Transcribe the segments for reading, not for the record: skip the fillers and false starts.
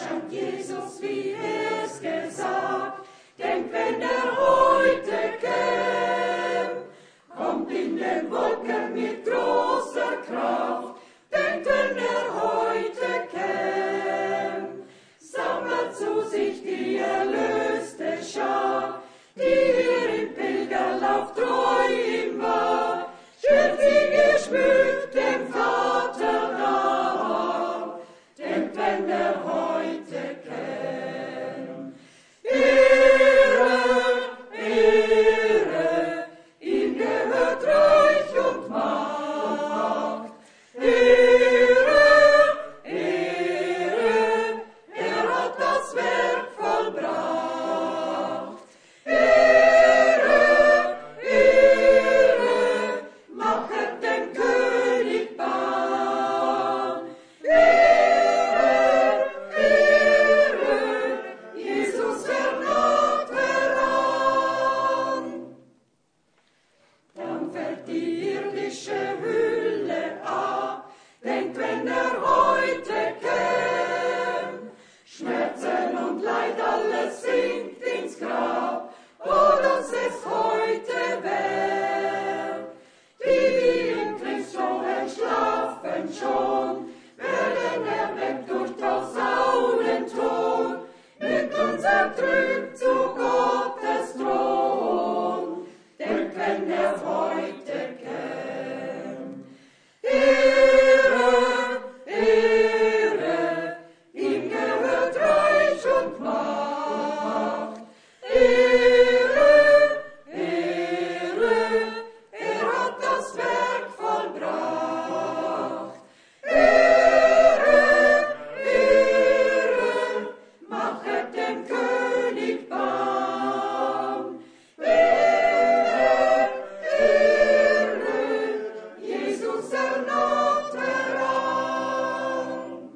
scheint Jesus, wie er's gesagt. Denk, wenn heute käm, kommt in den Wolken mit großer Kraft. Denk, wenn heute käm, sammelt zu sich die erlöste Schar, die hier im Pilgerlauf treu ihm war, schwört sie geschmückt dem Vater nach. Denk, wenn heute käm. Ehre, Ehre, ihm gehört Reich und Macht. Ehre, Ehre, hat das Werk vollbracht. Ehre, Ehre, machet dem König Bahn. Ehre, Ehre, Jesus naht heran. Dann fällt die irdische Hülle ab, denkt, wenn heute käm, Schmerzen und Leid, alles sinkt ins Grab, oh, dass es heute wär. Die, wie im Christus entschlafen schon, werden erweckt durch tausenden Ton, mit uns entrückt zu Gottes Thron. Denk, wenn heute käm. Ehre, Ehre, ihm gehört Reich und Macht. Ehre, Ehre, hat das Werk vollbracht. Ehre, Ehre, machet dem König Bahn. Ehre, Ehre, Jesus naht heran.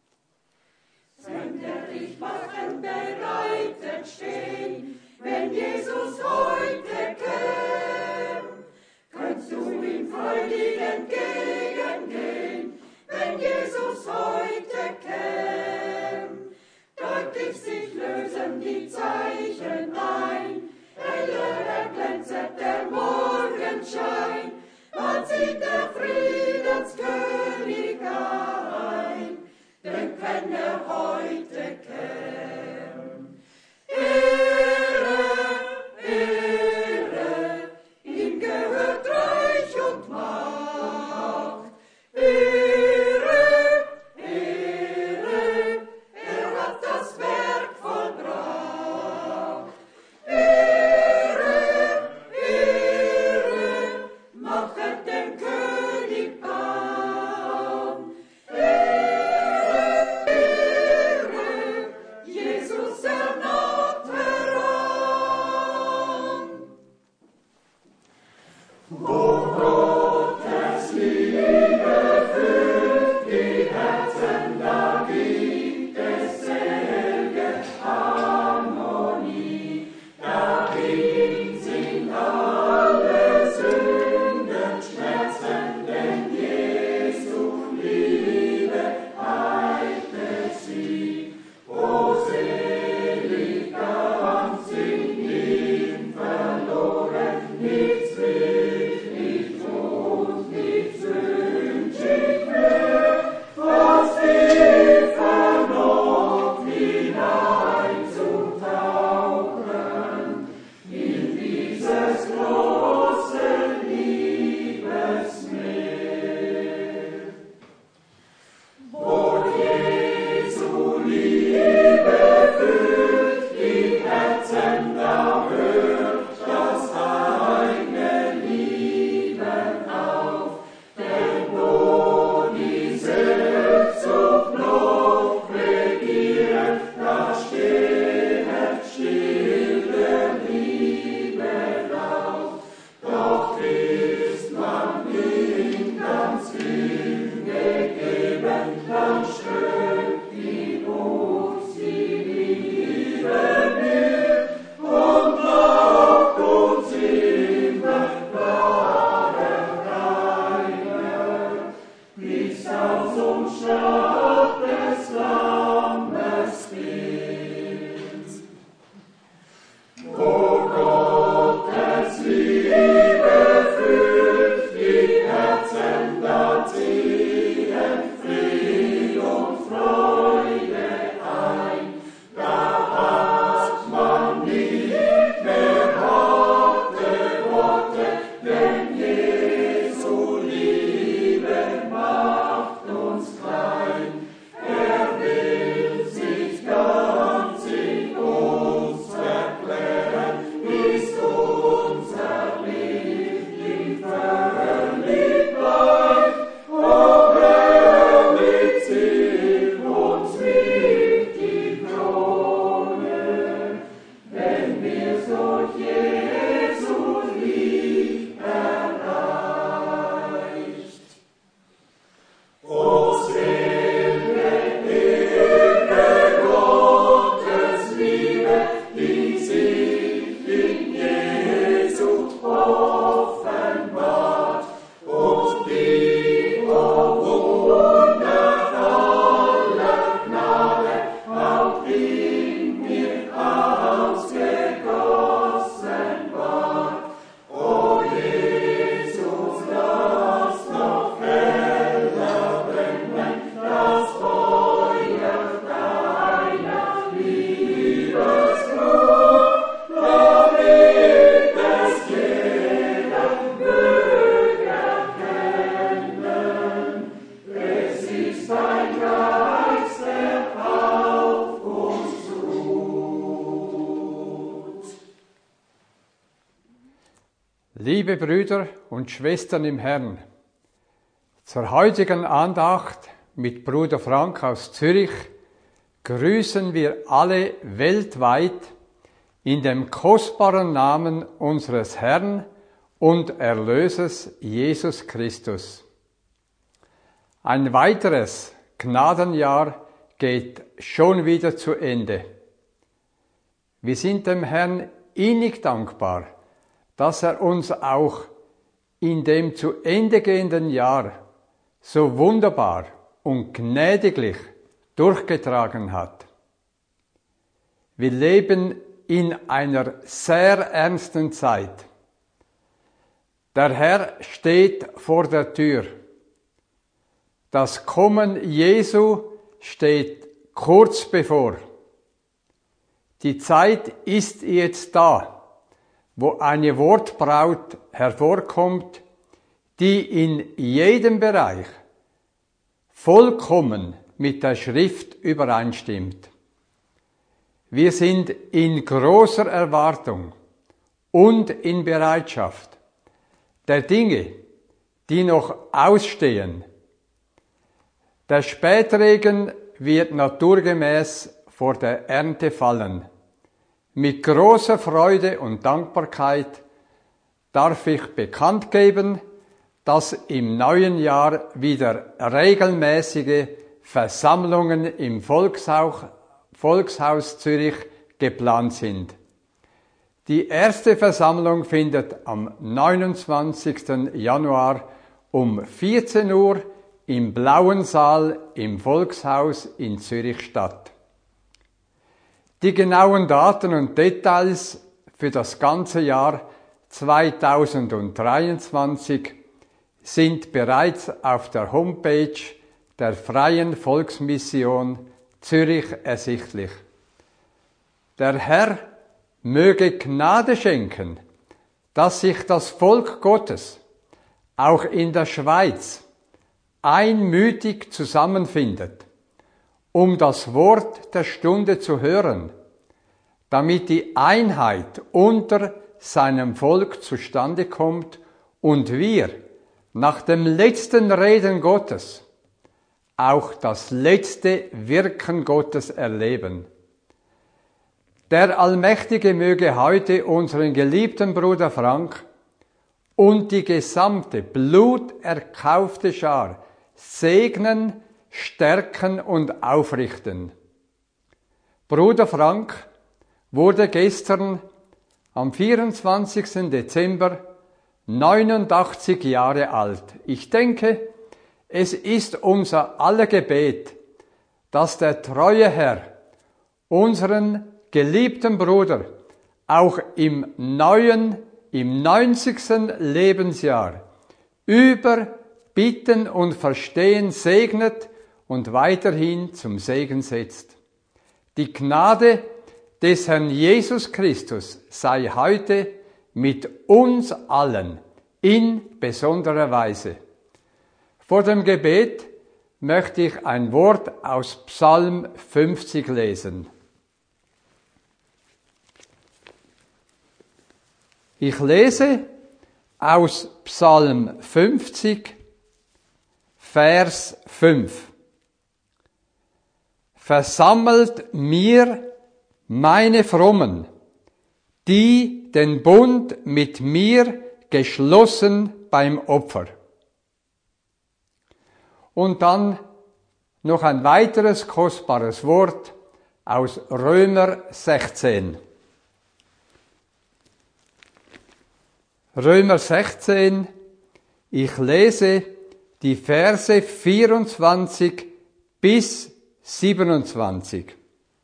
Sämtlich wachen bereitet stehen, wenn Jesus heute käm. Könntest du ihm freudig entgegengehen, wenn Jesus heute käm. Deutlich sich lösen die Zeichen ein, heller erglänzet der Morgenschein, bald zieht der Friedenskönig ein. Denk, wenn heute käm. Ehre, Ehre, ihm gehört Reich und Macht. Ehre, Ehre, hat das Werk vollbracht. Ehre, Ehre, machet dem König Bahn. Ehre, Ehre, Jesus naht heran. Wo Gottes Liebe füllt die Herzen, da gibt es selge Harmonie. Darin sind alle Sünden, Schmerzen, denn Jesu Liebe heilte sie. O selig ganz in ihm verloren, nichts will ich Liebe Brüder und Schwestern im Herrn, zur heutigen Andacht mit Bruder Frank aus Zürich grüßen wir alle weltweit in dem kostbaren Namen unseres Herrn und Erlösers Jesus Christus. Ein weiteres Gnadenjahr geht schon wieder zu Ende. Wir sind dem Herrn innig dankbar, dass er uns auch in dem zu Ende gehenden Jahr so wunderbar und gnädiglich durchgetragen hat. Wir leben in einer sehr ernsten Zeit. Der Herr steht vor der Tür. Das Kommen Jesu steht kurz bevor. Die Zeit ist jetzt da, wo eine Wortbraut hervorkommt, die in jedem Bereich vollkommen mit der Schrift übereinstimmt. Wir sind in großer Erwartung und in Bereitschaft der Dinge, die noch ausstehen. Der Spätregen wird naturgemäß vor der Ernte fallen. Mit großer Freude und Dankbarkeit darf ich bekannt geben, dass im neuen Jahr wieder regelmäßige Versammlungen im Volkshaus Zürich geplant sind. Die erste Versammlung findet am 29. Januar um 14 Uhr im Blauen Saal im Volkshaus in Zürich statt. Die genauen Daten und Details für das ganze Jahr 2023 sind bereits auf der Homepage der Freien Volksmission Zürich ersichtlich. Der Herr möge Gnade schenken, dass sich das Volk Gottes auch in der Schweiz einmütig zusammenfindet, um das Wort der Stunde zu hören, damit die Einheit unter seinem Volk zustande kommt und wir nach dem letzten Reden Gottes auch das letzte Wirken Gottes erleben. Der Allmächtige möge heute unseren geliebten Bruder Frank und die gesamte bluterkaufte Schar segnen, stärken und aufrichten. Bruder Frank wurde gestern am 24. Dezember 89 Jahre alt. Ich denke, es ist unser aller Gebet, dass der treue Herr unseren geliebten Bruder auch im 90. Lebensjahr über Bitten und Verstehen segnet und weiterhin zum Segen setzt. Die Gnade des Herrn Jesus Christus sei heute mit uns allen in besonderer Weise. Vor dem Gebet möchte ich ein Wort aus Psalm 50 lesen. Ich lese aus Psalm 50, Vers 5. Versammelt mir meine Frommen, die den Bund mit mir geschlossen beim Opfer. Und dann noch ein weiteres kostbares Wort aus Römer 16. Römer 16, ich lese die Verse 24 bis 27.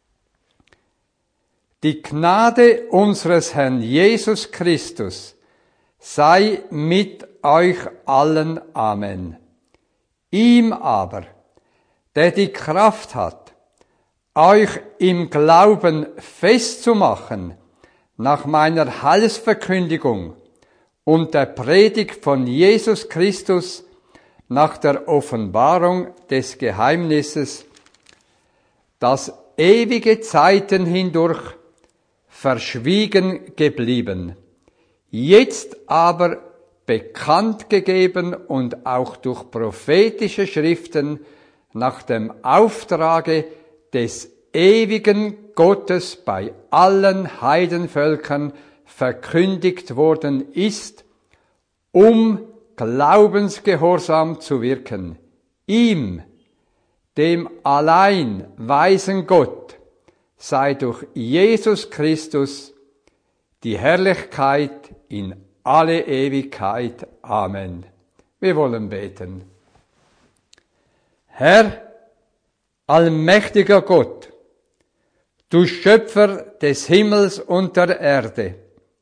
Die Gnade unseres Herrn Jesus Christus sei mit euch allen. Amen. Ihm aber, der die Kraft hat, euch im Glauben festzumachen, nach meiner Heilsverkündigung und der Predigt von Jesus Christus nach der Offenbarung des Geheimnisses, das ewige Zeiten hindurch verschwiegen geblieben, jetzt aber bekannt gegeben und auch durch prophetische Schriften nach dem Auftrage des ewigen Gottes bei allen Heidenvölkern verkündigt worden ist, um glaubensgehorsam zu wirken. Ihm, dem allein weisen Gott, sei durch Jesus Christus die Herrlichkeit in alle Ewigkeit. Amen. Wir wollen beten. Herr, allmächtiger Gott, du Schöpfer des Himmels und der Erde,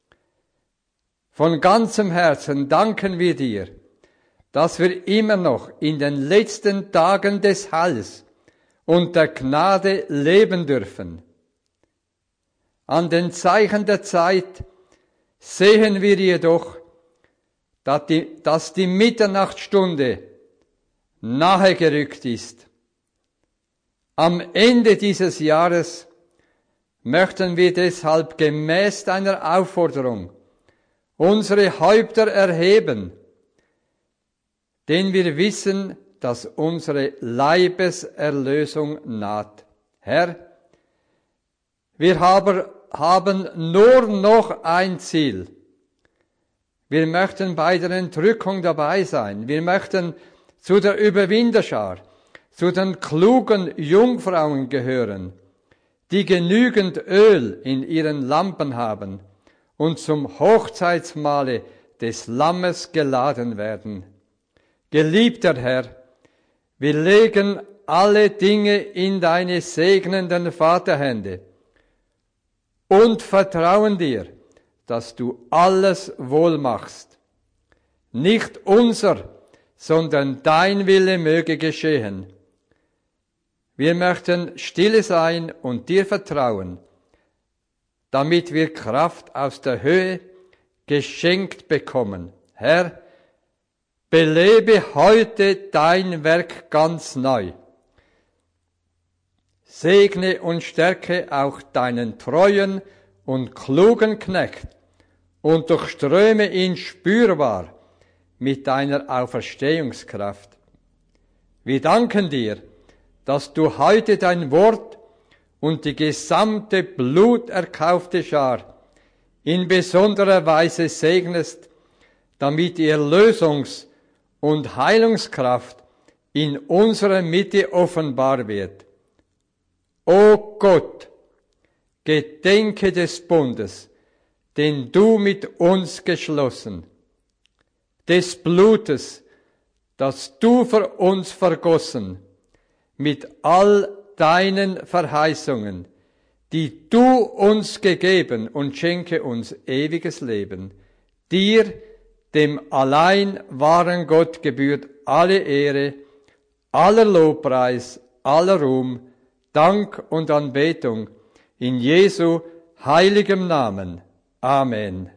von ganzem Herzen danken wir dir, dass wir immer noch in den letzten Tagen des Heils und der Gnade leben dürfen. An den Zeichen der Zeit sehen wir jedoch, dass die Mitternachtsstunde nahe gerückt ist. Am Ende dieses Jahres möchten wir deshalb gemäß deiner Aufforderung unsere Häupter erheben, denn wir wissen, dass unsere Leibeserlösung naht. Herr, wir haben nur noch ein Ziel. Wir möchten bei der Entrückung dabei sein. Wir möchten zu der Überwinderschar, zu den klugen Jungfrauen gehören, die genügend Öl in ihren Lampen haben und zum Hochzeitsmahle des Lammes geladen werden. Geliebter Herr, wir legen alle Dinge in deine segnenden Vaterhände und vertrauen dir, dass du alles wohl machst. Nicht unser, sondern dein Wille möge geschehen. Wir möchten stille sein und dir vertrauen, damit wir Kraft aus der Höhe geschenkt bekommen. Herr, belebe heute dein Werk ganz neu. Segne und stärke auch deinen treuen und klugen Knecht und durchströme ihn spürbar mit deiner Auferstehungskraft. Wir danken dir, dass du heute dein Wort und die gesamte bluterkaufte Schar in besonderer Weise segnest, damit die Erlösungs- und Heilungskraft in unserer Mitte offenbar wird. O Gott, gedenke des Bundes, den du mit uns geschlossen, des Blutes, das du für uns vergossen, mit all deinen Verheißungen, die du uns gegeben, und schenke uns ewiges Leben. Dir, dem allein wahren Gott, gebührt alle Ehre, aller Lobpreis, aller Ruhm, Dank und Anbetung in Jesu heiligem Namen. Amen.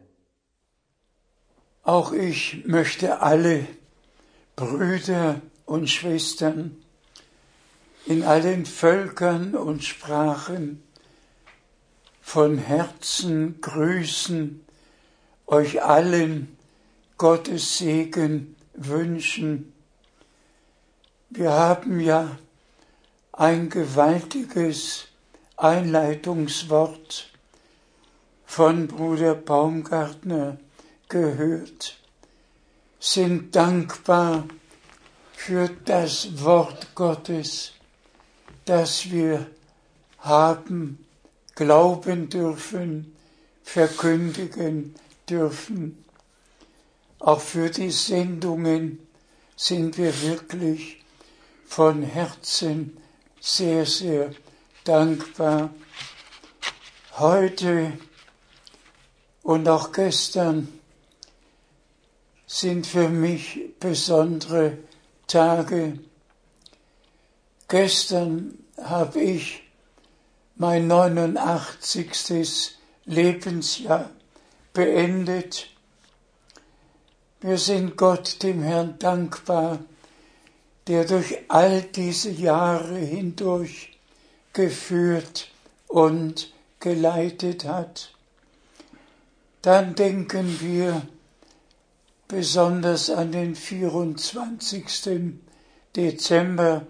Auch ich möchte alle Brüder und Schwestern in allen Völkern und Sprachen von Herzen grüßen, euch allen Gottes Segen wünschen. Wir haben ja ein gewaltiges Einleitungswort von Bruder Baumgartner gehört, sind dankbar für das Wort Gottes, das wir haben, glauben dürfen, verkündigen dürfen. Auch für die Sendungen sind wir wirklich von Herzen sehr, sehr dankbar. Heute und auch gestern sind für mich besondere Tage. Gestern habe ich mein 89. Lebensjahr beendet. Wir sind Gott, dem Herrn, dankbar, der durch all diese Jahre hindurch geführt und geleitet hat. Dann denken wir besonders an den 24. Dezember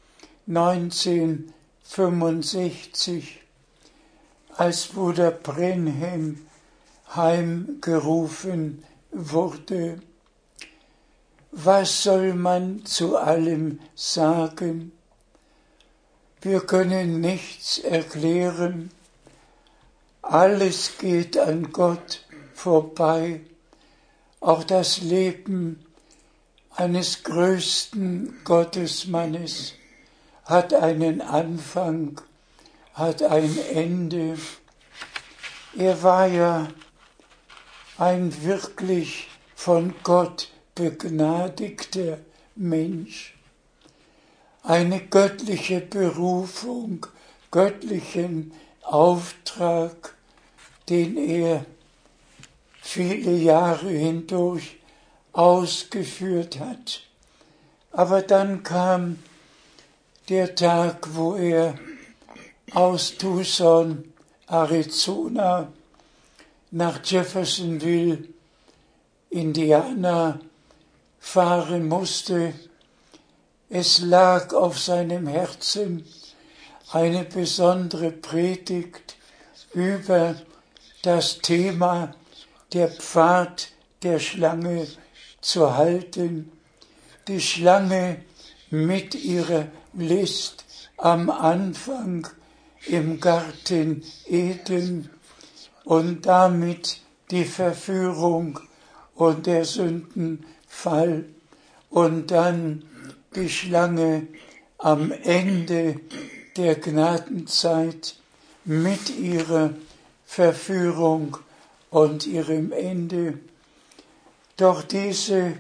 1965, als Bruder Brenhem heimgerufen wurde. Was soll man zu allem sagen? Wir können nichts erklären. Alles geht an Gott vorbei. Auch das Leben eines größten Gottesmannes hat einen Anfang, hat ein Ende. Er war ja ein wirklich von Gott begnadigter Mensch. Eine göttliche Berufung, göttlichen Auftrag, den er viele Jahre hindurch ausgeführt hat. Aber dann kam der Tag, wo er aus Tucson, Arizona, nach Jeffersonville, Indiana, fahren musste. Es lag auf seinem Herzen, eine besondere Predigt über das Thema der Pfad der Schlange zu halten. Die Schlange mit ihrer List am Anfang im Garten Eden und damit die Verführung und der Sündenfall und dann die Schlange am Ende der Gnadenzeit mit ihrer Verführung und ihrem Ende. Doch diese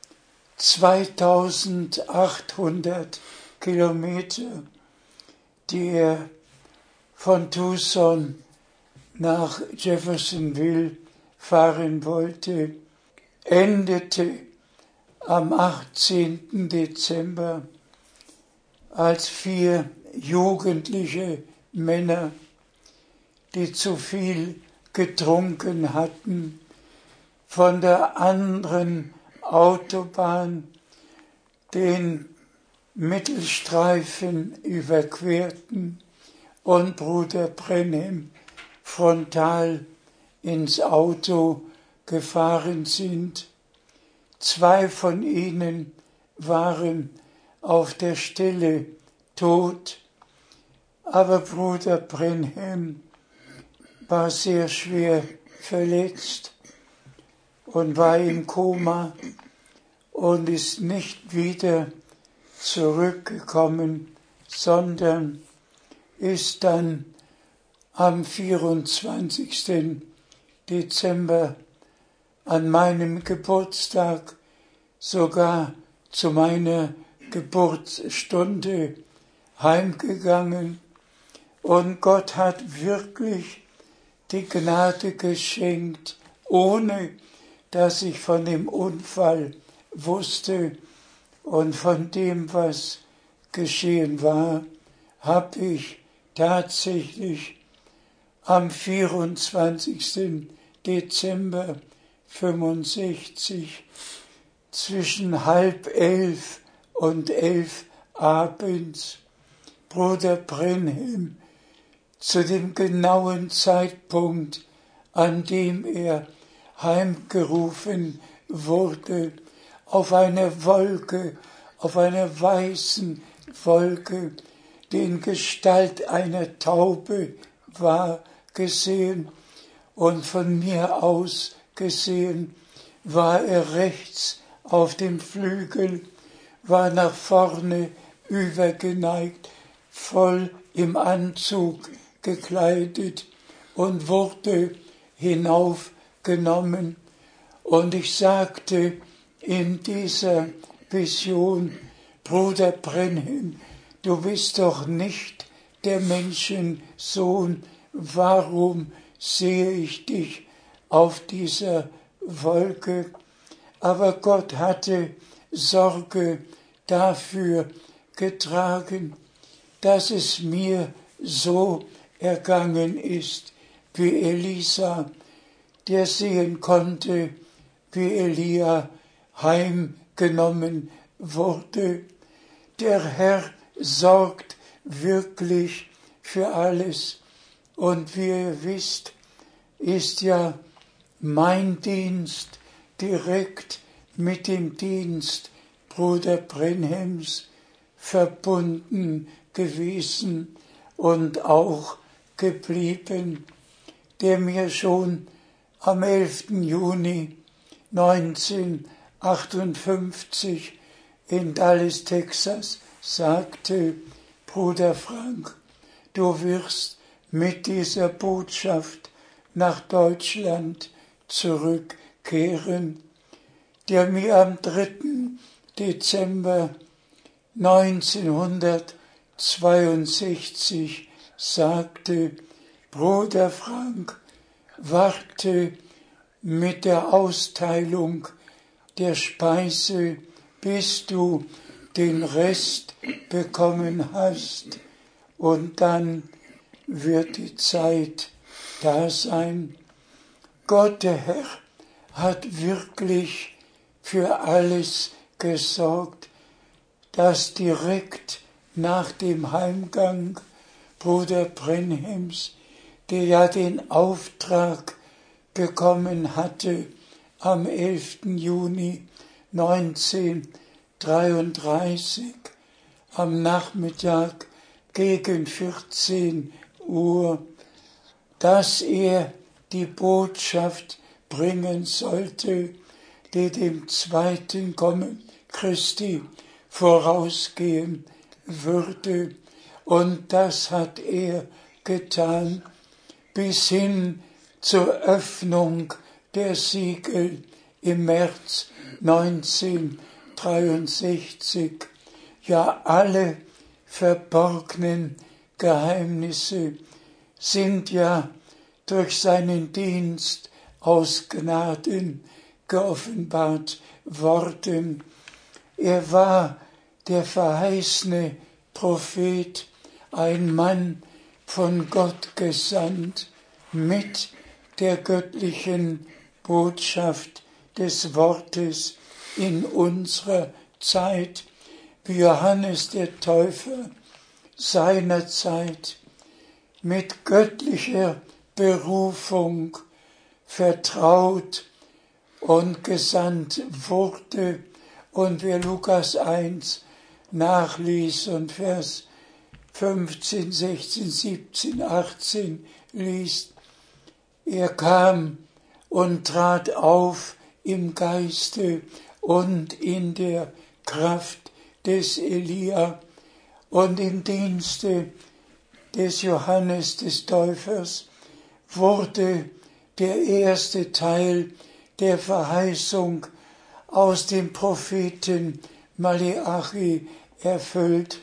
2800 Kilometer, die er von Tucson nach Jeffersonville fahren wollte, endete am 18. Dezember, als 4 jugendliche Männer, die zu viel getrunken hatten, von der anderen Autobahn den Mittelstreifen überquerten und Bruder Brenhem frontal ins Auto gefahren sind. 2 von ihnen waren auf der Stelle tot, aber Bruder Brenhem war sehr schwer verletzt und war im Koma und ist nicht wieder zurückgekommen, sondern ist dann am 24. Dezember an meinem Geburtstag sogar zu meiner Geburtsstunde heimgegangen. Und Gott hat wirklich die Gnade geschenkt, ohne dass ich von dem Unfall wusste und von dem, was geschehen war, habe ich tatsächlich am 24. Dezember 65 zwischen 10:30 und 11 abends Bruder Brenhem zu dem genauen Zeitpunkt, an dem er heimgerufen wurde, auf einer Wolke, auf einer weißen Wolke, die in Gestalt einer Taube war, gesehen, und von mir aus gesehen war er rechts auf dem Flügel, war nach vorne übergeneigt, voll im Anzug gekleidet und wurde hinaufgenommen. Und ich sagte in dieser Vision: Bruder Brenhem, du bist doch nicht der Menschensohn, warum sehe ich dich auf dieser Wolke? Aber Gott hatte Sorge dafür getragen, dass es mir so ergangen ist wie Elisa, der sehen konnte, wie Elia heimgenommen wurde. Der Herr sorgt wirklich für alles. Und wie ihr wisst, ist ja mein Dienst direkt mit dem Dienst Bruder Brenhems verbunden gewesen und auch geblieben, der mir schon am 11. Juni 1958 in Dallas, Texas, sagte: Bruder Frank, du wirst mit dieser Botschaft nach Deutschland zurückkehren, der mir am 3. Dezember 1962 sagte: Bruder Frank, warte mit der Austeilung der Speise, bis du den Rest bekommen hast, und dann wird die Zeit da sein. Gott, der Herr, hat wirklich für alles gesorgt, dass direkt nach dem Heimgang Bruder Brenhems, der ja den Auftrag bekommen hatte, am 11. Juni 1933 am Nachmittag gegen 14 Uhr, dass er die Botschaft bringen sollte, die dem zweiten Kommen Christi vorausgehen würde. Und das hat er getan, bis hin zur Öffnung der Siegel im März 1963. Ja, alle verborgenen Geheimnisse sind ja durch seinen Dienst aus Gnaden geoffenbart worden. Er war der verheißene Prophet, ein Mann von Gott gesandt, mit der göttlichen Botschaft des Wortes in unserer Zeit, wie Johannes der Täufer seinerzeit mit göttlicher Berufung vertraut und gesandt wurde. Und wer Lukas 1 nachliest und Vers 15, 16, 17, 18 liest, er kam und trat auf im Geiste und in der Kraft des Elia und im Dienste des Johannes des Täufers wurde der erste Teil der Verheißung aus dem Propheten Maleachi erfüllt.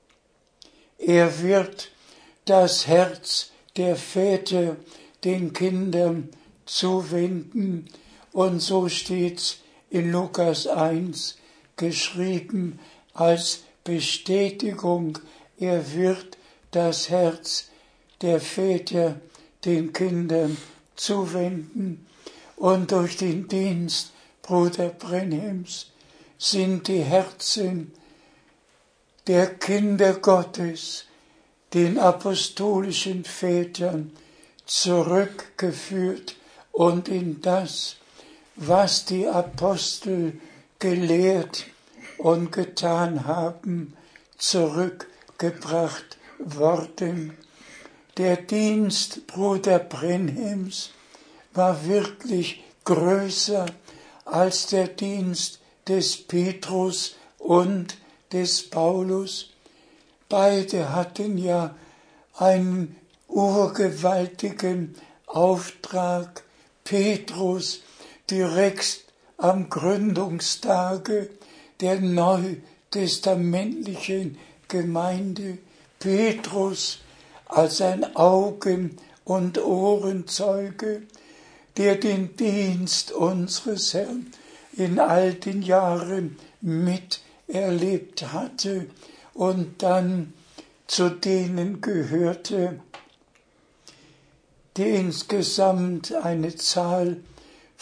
Er wird das Herz der Väter den Kindern zuwenden, und so steht's in Lukas 1 geschrieben als Bestätigung. Er wird das Herz der Väter den Kindern zuwenden, und durch den Dienst Bruder Brenhems sind die Herzen der Kinder Gottes den apostolischen Vätern zurückgeführt und in das, was die Apostel gelehrt und getan haben, zurückgebracht worden. Der Dienst Bruder Brenhems war wirklich größer als der Dienst des Petrus und des Paulus. Beide hatten ja einen urgewaltigen Auftrag. Petrus direkt am Gründungstage der neutestamentlichen Gemeinde. Petrus als ein Augen- und Ohrenzeuge, der den Dienst unseres Herrn in all den Jahren miterlebt hatte und dann zu denen gehörte, die insgesamt eine Zahl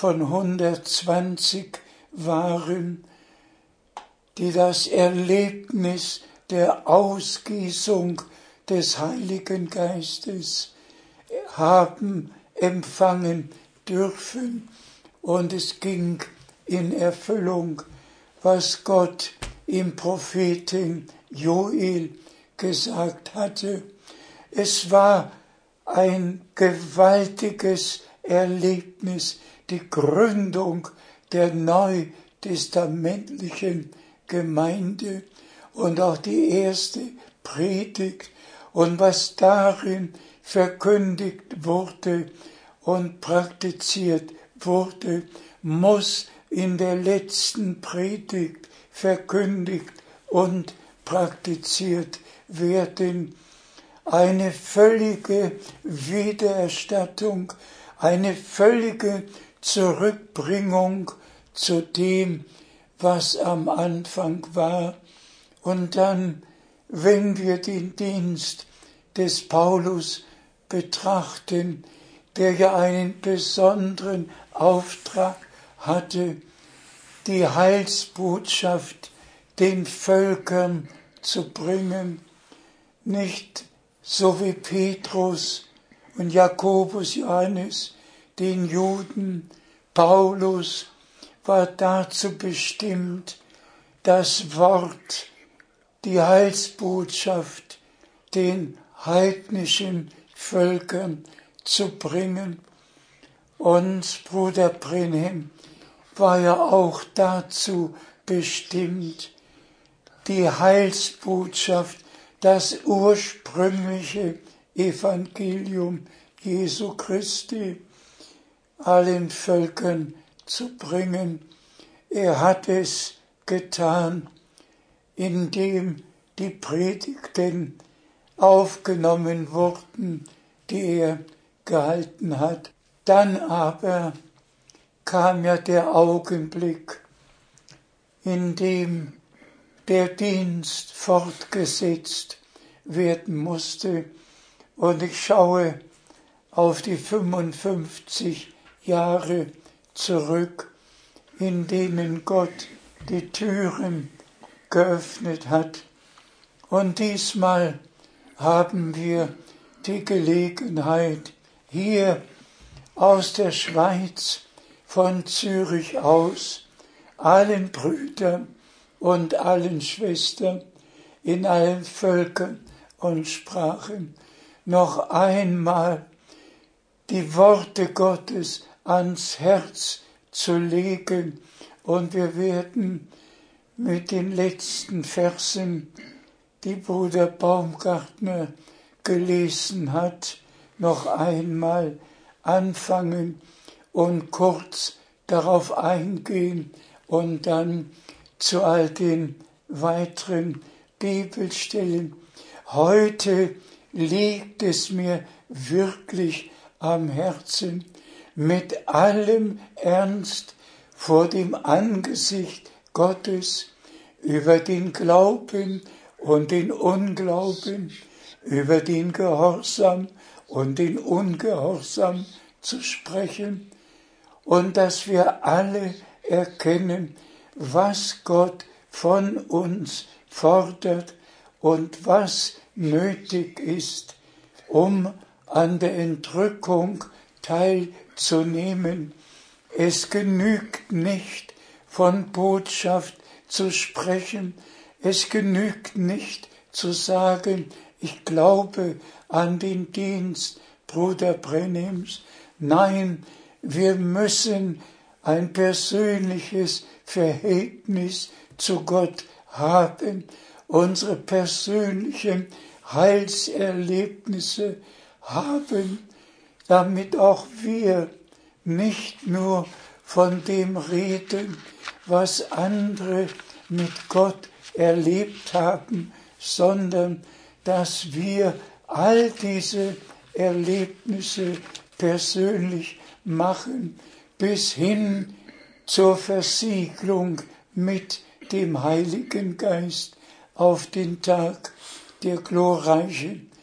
von 120 waren, die das Erlebnis der Ausgießung des Heiligen Geistes haben empfangen dürfen. Und es ging in Erfüllung, was Gott im Propheten Joel gesagt hatte. Es war ein gewaltiges Erlebnis, die Gründung der neutestamentlichen Gemeinde und auch die erste Predigt und was darin verkündigt wurde und praktiziert wurde, muss in der letzten Predigt verkündigt und praktiziert werden. Eine völlige Wiedererstattung, eine völlige Zurückbringung zu dem, was am Anfang war. Und dann, wenn wir den Dienst des Paulus betrachten, der ja einen besonderen Auftrag hatte, die Heilsbotschaft den Völkern zu bringen, nicht so wie Petrus und Jakobus, Johannes, den Juden. Paulus war dazu bestimmt, das Wort, die Heilsbotschaft den heidnischen Völkern zu bringen. Und Bruder Brenhem war ja auch dazu bestimmt, die Heilsbotschaft, das ursprüngliche Evangelium Jesu Christi allen Völkern zu bringen. Er hat es getan, indem die Predigten aufgenommen wurden, die er gehalten hat. Dann aber kam ja der Augenblick, in dem der Dienst fortgesetzt werden musste. Und ich schaue auf die 55 Jahre zurück, in denen Gott die Türen geöffnet hat. Und diesmal haben wir die Gelegenheit, hier aus der Schweiz, von Zürich aus, allen Brüdern und allen Schwestern in allen Völkern und Sprachen noch einmal die Worte Gottes ans Herz zu legen. Und wir werden mit den letzten Versen, die Bruder Baumgartner gelesen hat, noch einmal anfangen und kurz darauf eingehen und dann zu all den weiteren Bibelstellen. Heute liegt es mir wirklich am Herzen, mit allem Ernst vor dem Angesicht Gottes über den Glauben und den Unglauben, über den Gehorsam und den Ungehorsam zu sprechen und dass wir alle erkennen, was Gott von uns fordert und was nötig ist, um an der Entrückung teilzunehmen. Es genügt nicht, von Botschaft zu sprechen. Es genügt nicht zu sagen, ich glaube an den Dienst Bruder Brenhems. Nein, wir müssen ein persönliches Verhältnis zu Gott haben, unsere persönlichen Heilserlebnisse haben, damit auch wir nicht nur von dem reden, was andere mit Gott erlebt haben, sondern dass wir all diese Erlebnisse persönlich machen, bis hin zur Versiegelung mit dem Heiligen Geist auf den Tag der glorreichen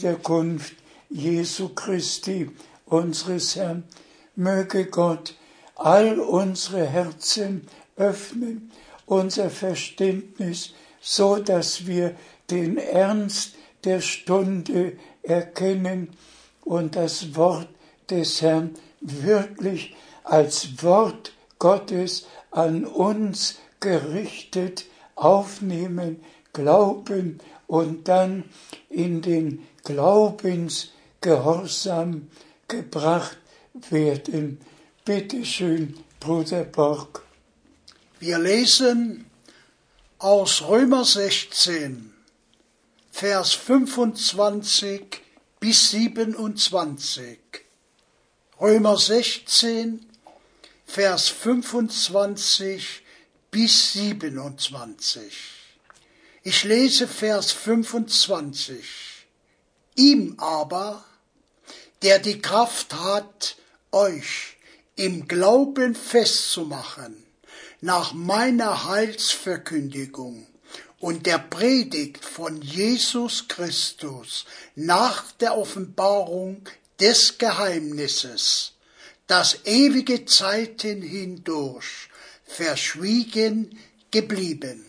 Wiederkunft Jesu Christi, unseres Herrn. Möge Gott all unsere Herzen öffnen, unser Verständnis, so dass wir den Ernst der Stunde erkennen und das Wort des Herrn wirklich als Wort Gottes an uns gerichtet aufnehmen, glauben und dann in den Glaubensgehorsam gebracht werden. Bitte schön, Bruder Borg. Wir lesen aus Römer 16, Vers 25 bis 27. Römer 16, Vers 25 bis 27. Ich lese Vers 25. Ihm aber, der die Kraft hat, euch im Glauben festzumachen, nach meiner Heilsverkündigung und der Predigt von Jesus Christus nach der Offenbarung des Geheimnisses, das ewige Zeiten hindurch verschwiegen geblieben.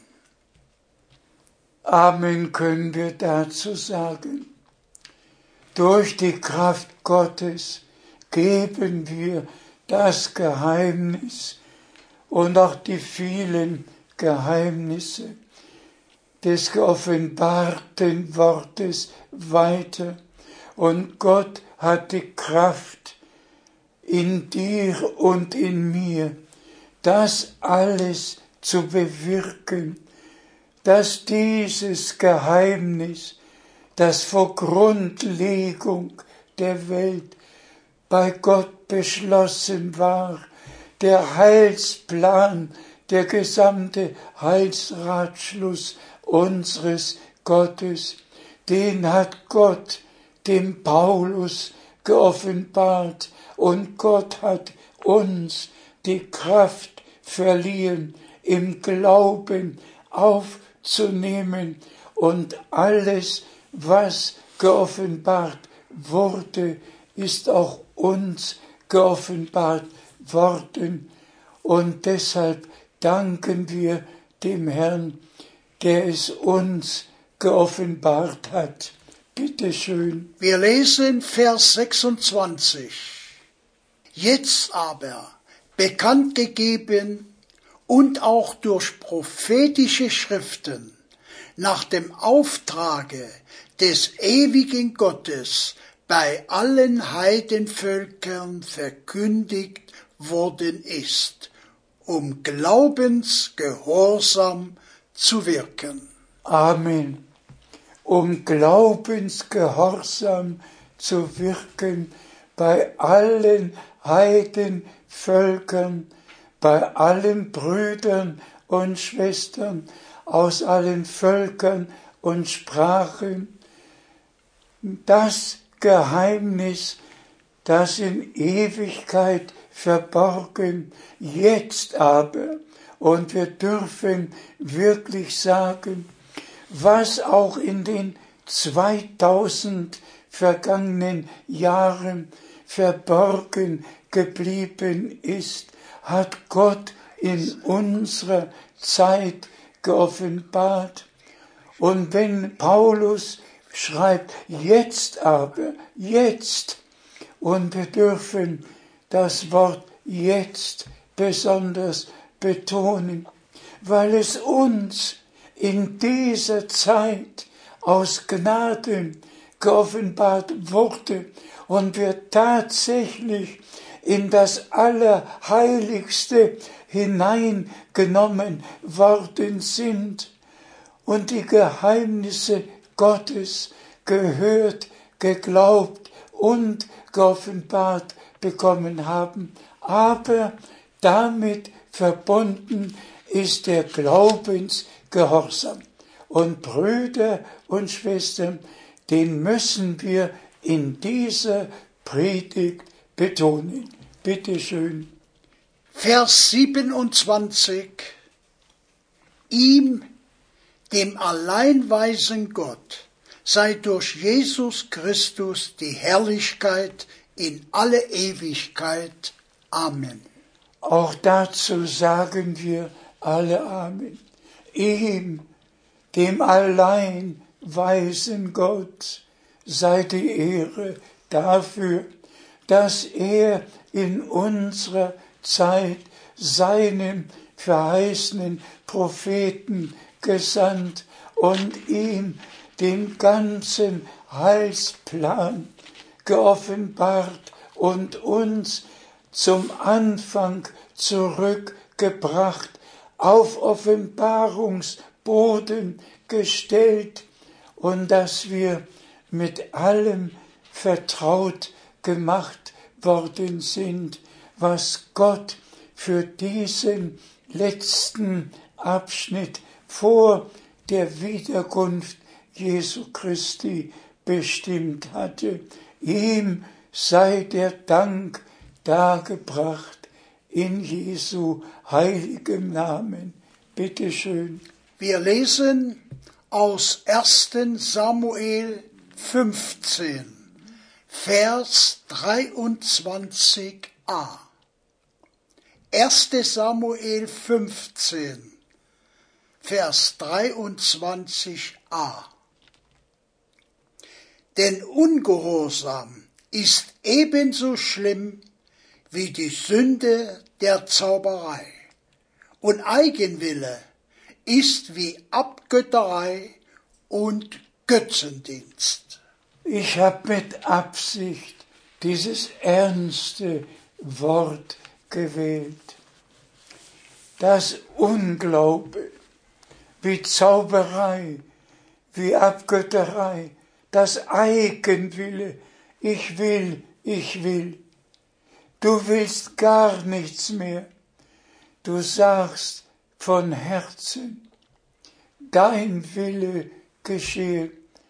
Amen können wir dazu sagen. Durch die Kraft Gottes geben wir das Geheimnis und auch die vielen Geheimnisse des geoffenbarten Wortes weiter. Und Gott hat die Kraft in dir und in mir, das alles zu bewirken, dass dieses Geheimnis, das vor Grundlegung der Welt bei Gott beschlossen war, der Heilsplan, der gesamte Heilsratschluss unseres Gottes, den hat Gott dem Paulus geoffenbart und Gott hat uns die Kraft verliehen, im Glauben aufzunehmen und alles, was geoffenbart wurde, ist auch uns geoffenbart worden. Und deshalb danken wir dem Herrn, der es uns geoffenbart hat. Bitte schön. Wir lesen Vers 26. Jetzt aber, bekannt gegeben und auch durch prophetische Schriften, nach dem Auftrage des ewigen Gottes bei allen Heidenvölkern verkündigt worden ist, um Glaubensgehorsam zu wirken. Amen. Um Glaubensgehorsam zu wirken bei allen Heidenvölkern, bei allen Brüdern und Schwestern aus allen Völkern und Sprachen. Das Geheimnis, das in Ewigkeit verborgen, jetzt aber, und wir dürfen wirklich sagen, was auch in den 2000 vergangenen Jahren verborgen geblieben ist, hat Gott in unserer Zeit geoffenbart. Und wenn Paulus schreibt, jetzt aber, jetzt, und wir dürfen das Wort jetzt besonders betonen, weil es uns in dieser Zeit aus Gnaden geoffenbart wurde und wir tatsächlich in das Allerheiligste hineingenommen worden sind und die Geheimnisse Gottes gehört, geglaubt und geoffenbart bekommen haben. Aber damit verbunden ist der Glaubensgehorsam. Und Brüder und Schwestern, den müssen wir in dieser Predigt betonen. Bitte schön. Vers 27. Ihm, dem alleinweisen Gott, sei durch Jesus Christus die Herrlichkeit in alle Ewigkeit. Amen. Auch dazu sagen wir alle Amen. Ihm, dem allein weisen Gott, sei die Ehre dafür, dass er in unserer Zeit seinen verheißenen Propheten gesandt und ihm den ganzen Heilsplan geoffenbart und uns zum Anfang zurückgebracht, auf Offenbarungsboden gestellt und dass wir mit allem vertraut gemacht worden sind, was Gott für diesen letzten Abschnitt vor der Wiederkunft Jesu Christi bestimmt hatte. Ihm sei der Dank dargebracht in Jesu heiligem Namen. Bitte schön. Wir lesen aus 1. Samuel 15, Vers 23a. 1. Samuel 15, Vers 23a. Denn Ungehorsam ist ebenso schlimm wie die Sünde der Zauberei. Und Eigenwille ist wie Abgötterei und Götzendienst. Ich habe mit Absicht dieses ernste Wort gewählt. Das Unglaube, wie Zauberei, wie Abgötterei, das Eigenwille, ich will. Du willst gar nichts mehr. Du sagst von Herzen, dein Wille geschehe.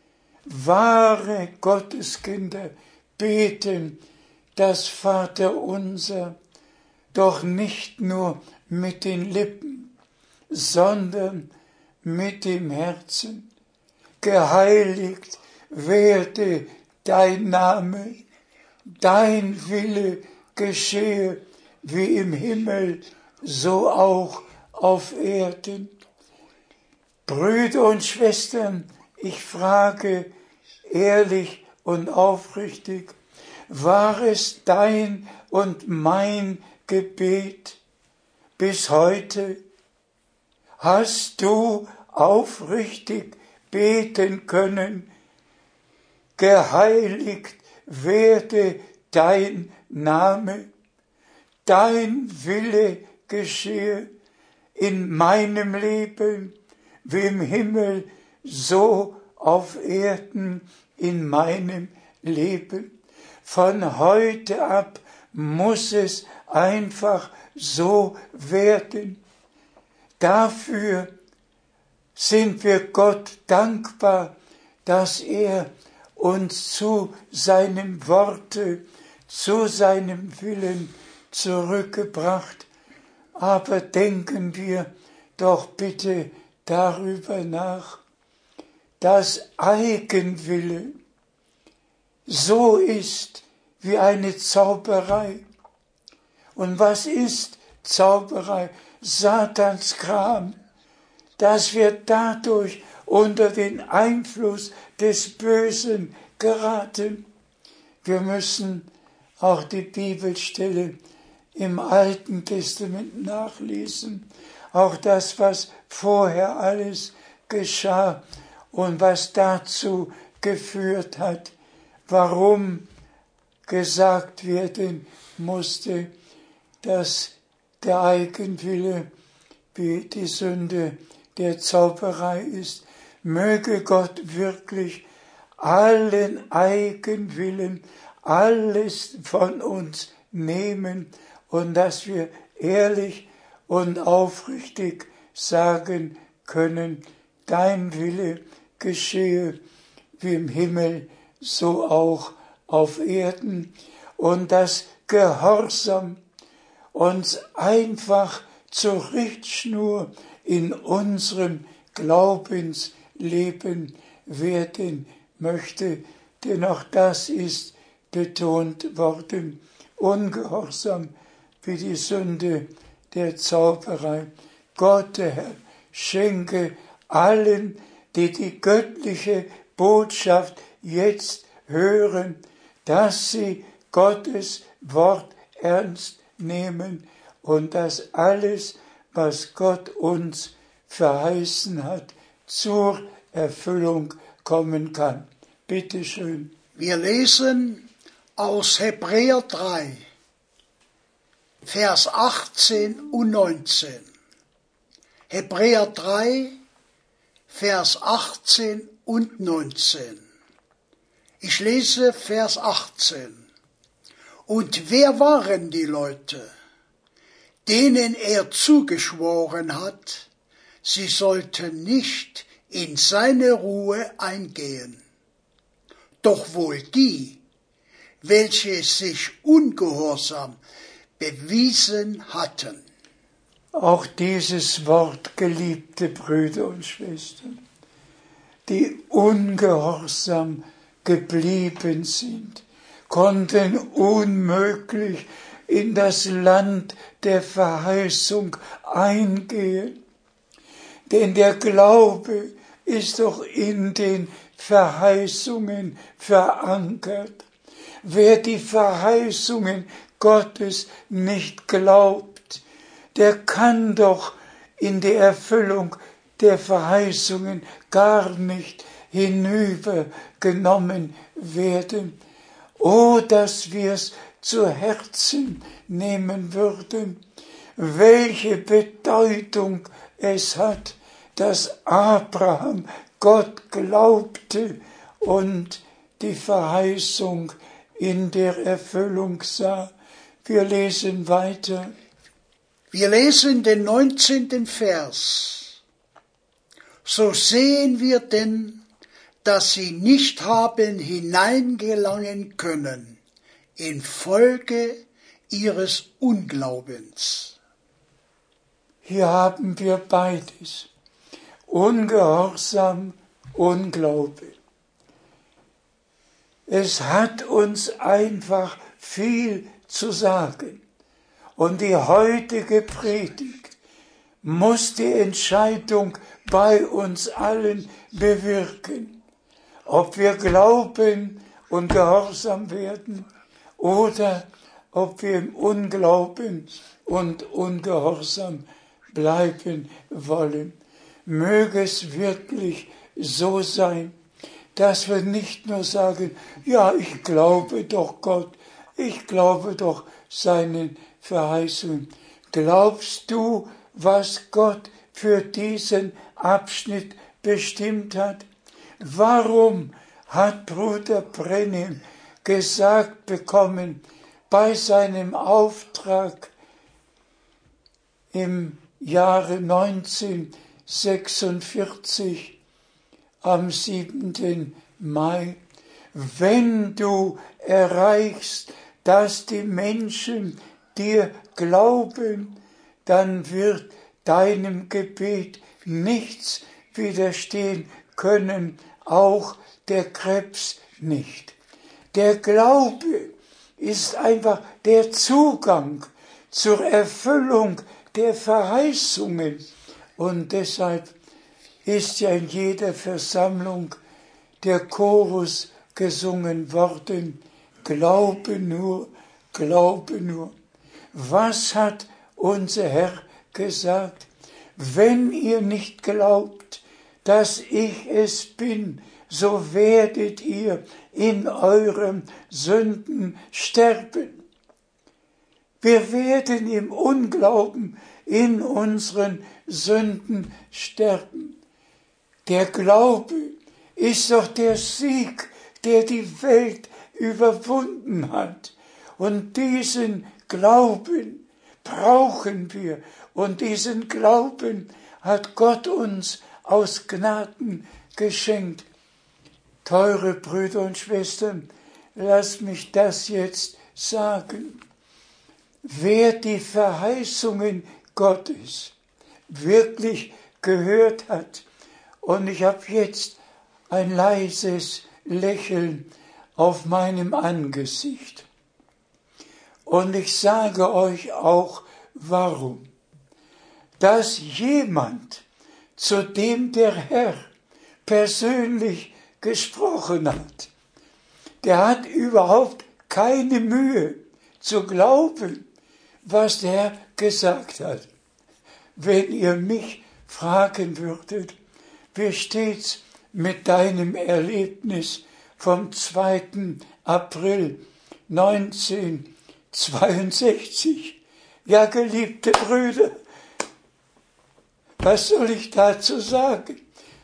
Wahre Gotteskinder beten das Vaterunser, doch nicht nur mit den Lippen, sondern mit dem Herzen. Geheiligt werde dein Name, dein Wille geschehe wie im Himmel, so auch auf Erden. Brüder und Schwestern, ich frage ehrlich und aufrichtig, war es dein und mein Gebet bis heute? Hast du aufrichtig beten können? Geheiligt werde dein Name, dein Wille geschehe in meinem Leben, wie im Himmel, so auf Erden in meinem Leben. Von heute ab muss es einfach so werden. Dafür sind wir Gott dankbar, dass er uns zu seinem Worte, zu seinem Willen zurückgebracht. Aber denken wir doch bitte darüber nach, dass Eigenwille so ist wie eine Zauberei. Und was ist Zauberei? Satans Kram, dass wir dadurch unter den Einfluss des Bösen geraten. Wir müssen auch die Bibelstelle im Alten Testament nachlesen, auch das, was vorher alles geschah und was dazu geführt hat, warum gesagt werden musste, dass der Eigenwille wie die Sünde der Zauberei ist. Möge Gott wirklich allen Eigenwillen, alles von uns nehmen und dass wir ehrlich und aufrichtig sagen können, dein Wille geschehe wie im Himmel, so auch auf Erden, und dass Gehorsam uns einfach zur Richtschnur in unserem Glaubensleben werden möchte, denn auch das ist betont worden. Ungehorsam, wie die Sünde der Zauberei. Gott, der Herr, schenke allen, die die göttliche Botschaft jetzt hören, dass sie Gottes Wort ernst nehmen und dass alles, was Gott uns verheißen hat, zur Erfüllung kommen kann. Bitte schön. Wir lesen aus Hebräer 3, Vers 18 und 19. Hebräer 3, Vers 18 und 19. Ich lese Vers 18. Und wer waren die Leute, denen er zugeschworen hat, sie sollten nicht in seine Ruhe eingehen? Doch wohl die, welche sich ungehorsam bewiesen hatten. Auch dieses Wort, geliebte Brüder und Schwestern, die ungehorsam geblieben sind, konnten unmöglich in das Land der Verheißung eingehen. Denn der Glaube ist doch in den Verheißungen verankert. Wer die Verheißungen Gottes nicht glaubt, der kann doch in die Erfüllung der Verheißungen gar nicht hinübergenommen werden. Oh, dass wir es zu Herzen nehmen würden, welche Bedeutung es hat, dass Abraham Gott glaubte und die Verheißung in der Erfüllung sah. Wir lesen weiter. Wir lesen den 19. Vers. So sehen wir denn, dass sie nicht haben hineingelangen können, infolge ihres Unglaubens. Hier haben wir beides. Ungehorsam, Unglaube. Es hat uns einfach viel zu sagen. Und die heutige Predigt muss die Entscheidung bei uns allen bewirken, ob wir glauben und gehorsam werden oder ob wir im Unglauben und Ungehorsam bleiben wollen. Möge es wirklich so sein, dass wir nicht nur sagen, ja, ich glaube doch Gott, ich glaube doch seinen Verheißungen. Glaubst du, was Gott für diesen Abschnitt bestimmt hat? Warum hat Bruder Brennim gesagt bekommen, bei seinem Auftrag im Jahre 1946 am 7. Mai, wenn du erreichst, dass die Menschen dir glauben, dann wird deinem Gebet nichts widerstehen können, auch der Krebs nicht. Der Glaube ist einfach der Zugang zur Erfüllung der Verheißungen. Und deshalb ist ja in jeder Versammlung der Chorus gesungen worden, Glaube nur, glaube nur. Was hat unser Herr gesagt? Wenn ihr nicht glaubt, dass ich es bin, so werdet ihr in euren Sünden sterben. Wir werden im Unglauben in unseren Sünden sterben. Der Glaube ist doch der Sieg, der die Welt überwunden hat. Und diesen Glauben brauchen wir. Und diesen Glauben hat Gott uns aus Gnaden geschenkt. Teure Brüder und Schwestern, lasst mich das jetzt sagen. Wer die Verheißungen Gottes wirklich gehört hat, und ich habe jetzt ein leises Lächeln auf meinem Angesicht. Und ich sage euch auch, warum. Dass jemand, zu dem der Herr persönlich gesprochen hat, der hat überhaupt keine Mühe zu glauben, was der Herr gesagt hat. Wenn ihr mich fragen würdet, wie steht's mit deinem Erlebnis vom 2. April 1962? Ja, geliebte Brüder, was soll ich dazu sagen?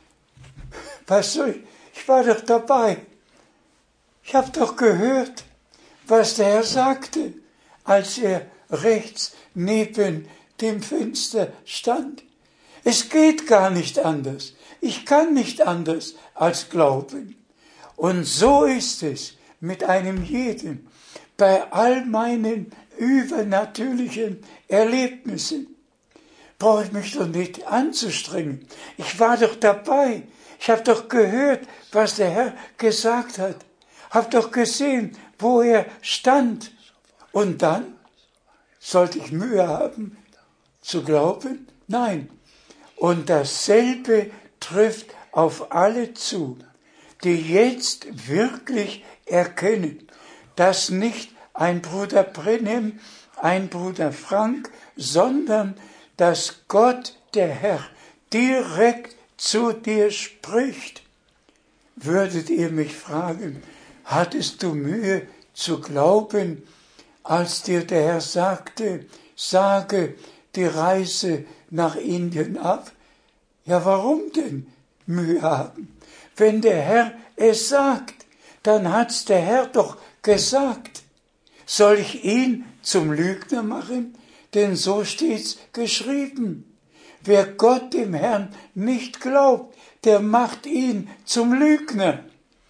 Ich war doch dabei. Ich habe doch gehört, was der Herr sagte, als er rechts neben dem Fenster stand. Es geht gar nicht anders. Ich kann nicht anders als glauben. Und so ist es mit einem jeden bei all meinen übernatürlichen Erlebnissen. Brauche ich mich doch nicht anzustrengen. Ich war doch dabei. Ich habe doch gehört, was der Herr gesagt hat. Habe doch gesehen, wo er stand. Und dann sollte ich Mühe haben zu glauben? Nein. Und dasselbe trifft auf alle zu, die jetzt wirklich erkennen, dass nicht ein Bruder Brenhem, ein Bruder Frank, sondern dass Gott, der Herr, direkt zu dir spricht. Würdet ihr mich fragen, hattest du Mühe zu glauben, als dir der Herr sagte, sage die Reise nach Indien ab? Ja, warum denn Mühe haben? Wenn der Herr es sagt, dann hat's der Herr doch gesagt. Soll ich ihn zum Lügner machen? Denn so steht's geschrieben. Wer Gott dem Herrn nicht glaubt, der macht ihn zum Lügner.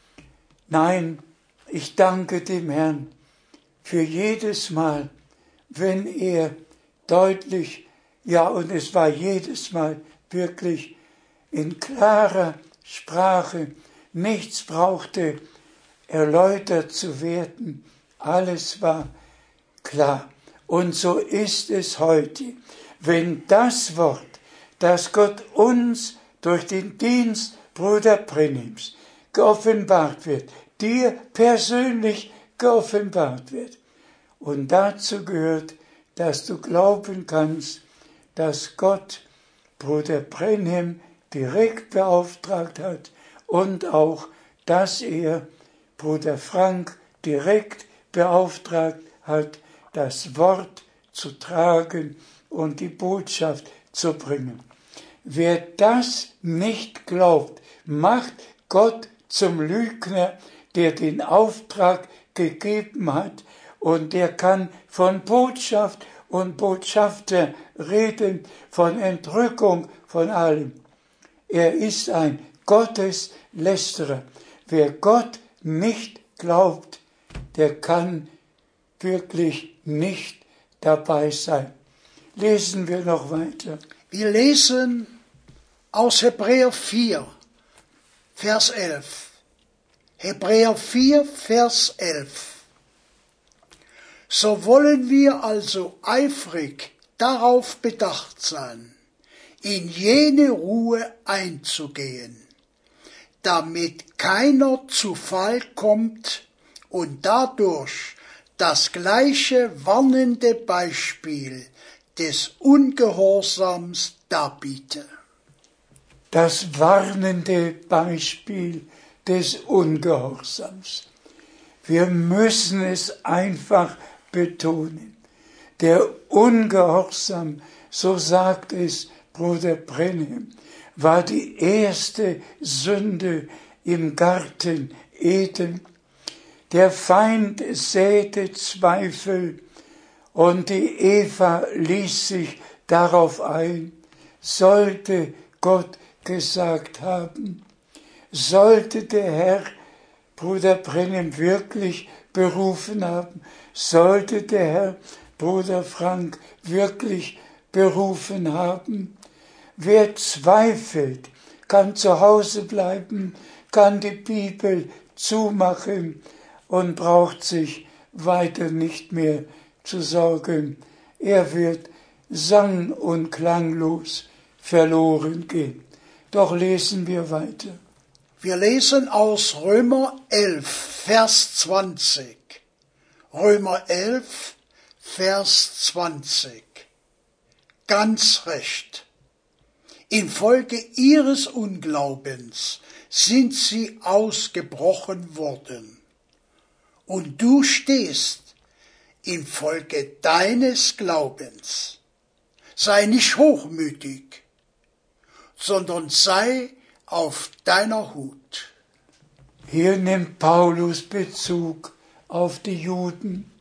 Nein, ich danke dem Herrn für jedes Mal, wenn er deutlich, ja, und es war jedes Mal wirklich in klarer Sprache, nichts brauchte erläutert zu werden, alles war klar. Und so ist es heute, wenn das Wort, das Gott uns durch den Dienst Bruder Brenhems geoffenbart wird, dir persönlich geoffenbart wird. Und dazu gehört, dass du glauben kannst, dass Gott Bruder Brenhem direkt beauftragt hat und auch, dass er Bruder Frank direkt beauftragt hat, das Wort zu tragen und die Botschaft zu bringen. Wer das nicht glaubt, macht Gott zum Lügner, der den Auftrag gegeben hat, und der kann von Botschaft und Botschafter reden, von Entrückung, von allem. Er ist ein Gotteslästerer. Wer Gott nicht glaubt, der kann wirklich nicht dabei sein. Lesen wir noch weiter. Wir lesen aus Hebräer 4, Vers 11. Hebräer 4, Vers 11. So wollen wir also eifrig darauf bedacht sein, in jene Ruhe einzugehen, damit keiner zu Fall kommt und dadurch das gleiche warnende Beispiel des Ungehorsams darbiete. Das warnende Beispiel des Ungehorsams. Wir müssen es einfach betonen. Der Ungehorsam, so sagt es Bruder Brenhem, war die erste Sünde im Garten Eden. Der Feind säte Zweifel und die Eva ließ sich darauf ein. Sollte Gott gesagt haben, sollte der Herr Bruder Brenhem wirklich berufen haben, sollte der Herr Bruder Frank wirklich berufen haben. Wer zweifelt, kann zu Hause bleiben, kann die Bibel zumachen und braucht sich weiter nicht mehr zu sorgen. Er wird sang- und klanglos verloren gehen. Doch lesen wir weiter. Wir lesen aus Römer 11, Vers 20. Römer 11, Vers 20. Ganz recht. Infolge ihres Unglaubens sind sie ausgebrochen worden. Und du stehst infolge deines Glaubens. Sei nicht hochmütig, sondern sei auf deiner Hut. Hier nimmt Paulus Bezug auf die Juden.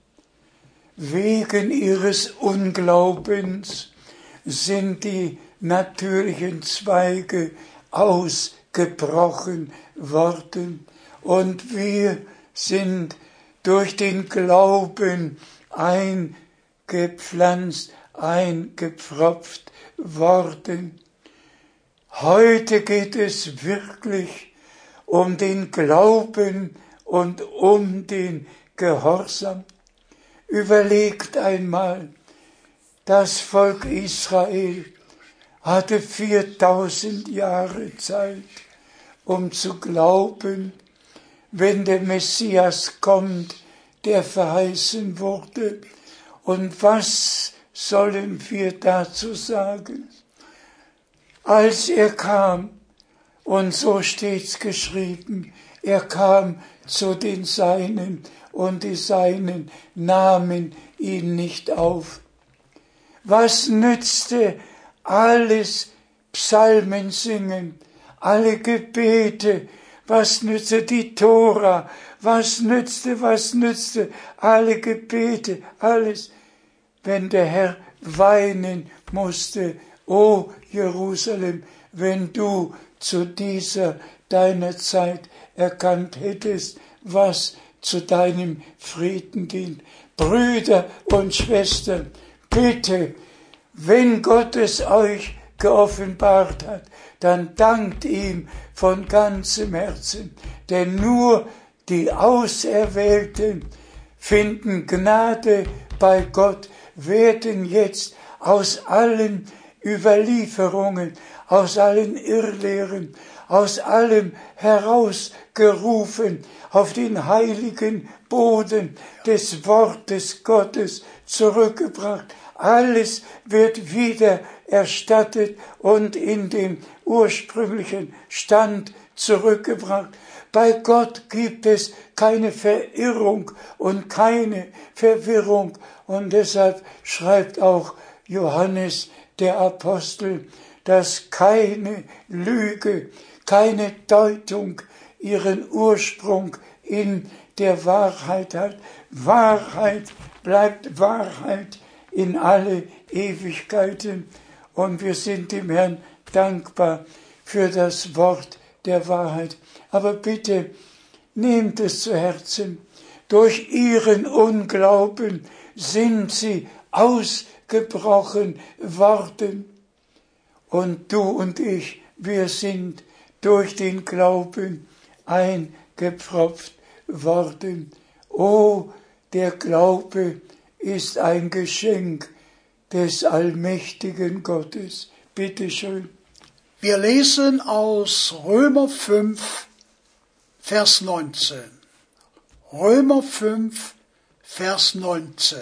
Wegen ihres Unglaubens sind die natürlichen Zweige ausgebrochen worden und wir sind durch den Glauben eingepflanzt, eingepfropft worden. Heute geht es wirklich um den Glauben und um den Gehorsam. Überlegt einmal, das Volk Israel hatte 4000 Jahre Zeit, um zu glauben, wenn der Messias kommt, der verheißen wurde. Und was sollen wir dazu sagen? Als er kam, und so steht's geschrieben, er kam zu den Seinen und die Seinen nahmen ihn nicht auf. Was nützte alles Psalmen singen, alle Gebete, was nützte die Tora, was nützte alle Gebete, alles, wenn der Herr weinen musste, o Jerusalem, wenn du zu dieser deiner Zeit erkannt hättest, was zu deinem Frieden dient. Brüder und Schwestern, bitte, wenn Gott es euch geoffenbart hat, dann dankt ihm von ganzem Herzen, denn nur die Auserwählten finden Gnade bei Gott, werden jetzt aus allen Überlieferungen, aus allen Irrlehren, aus allem herausgerufen, auf den heiligen Boden des Wortes Gottes zurückgebracht. Alles wird wieder erstattet und in den ursprünglichen Stand zurückgebracht. Bei Gott gibt es keine Verirrung und keine Verwirrung. Und deshalb schreibt auch Johannes der Apostel, dass keine Lüge, keine Deutung ihren Ursprung in der Wahrheit hat. Wahrheit bleibt Wahrheit in alle Ewigkeiten. Und wir sind dem Herrn dankbar für das Wort der Wahrheit. Aber bitte, nehmt es zu Herzen. Durch ihren Unglauben sind sie ausgebrochen worden. Und du und ich, wir sind durch den Glauben eingepfropft worden. Oh, der Glaube ist ein Geschenk des allmächtigen Gottes. Bitte schön. Wir lesen aus Römer 5, Vers 19. Römer 5, Vers 19.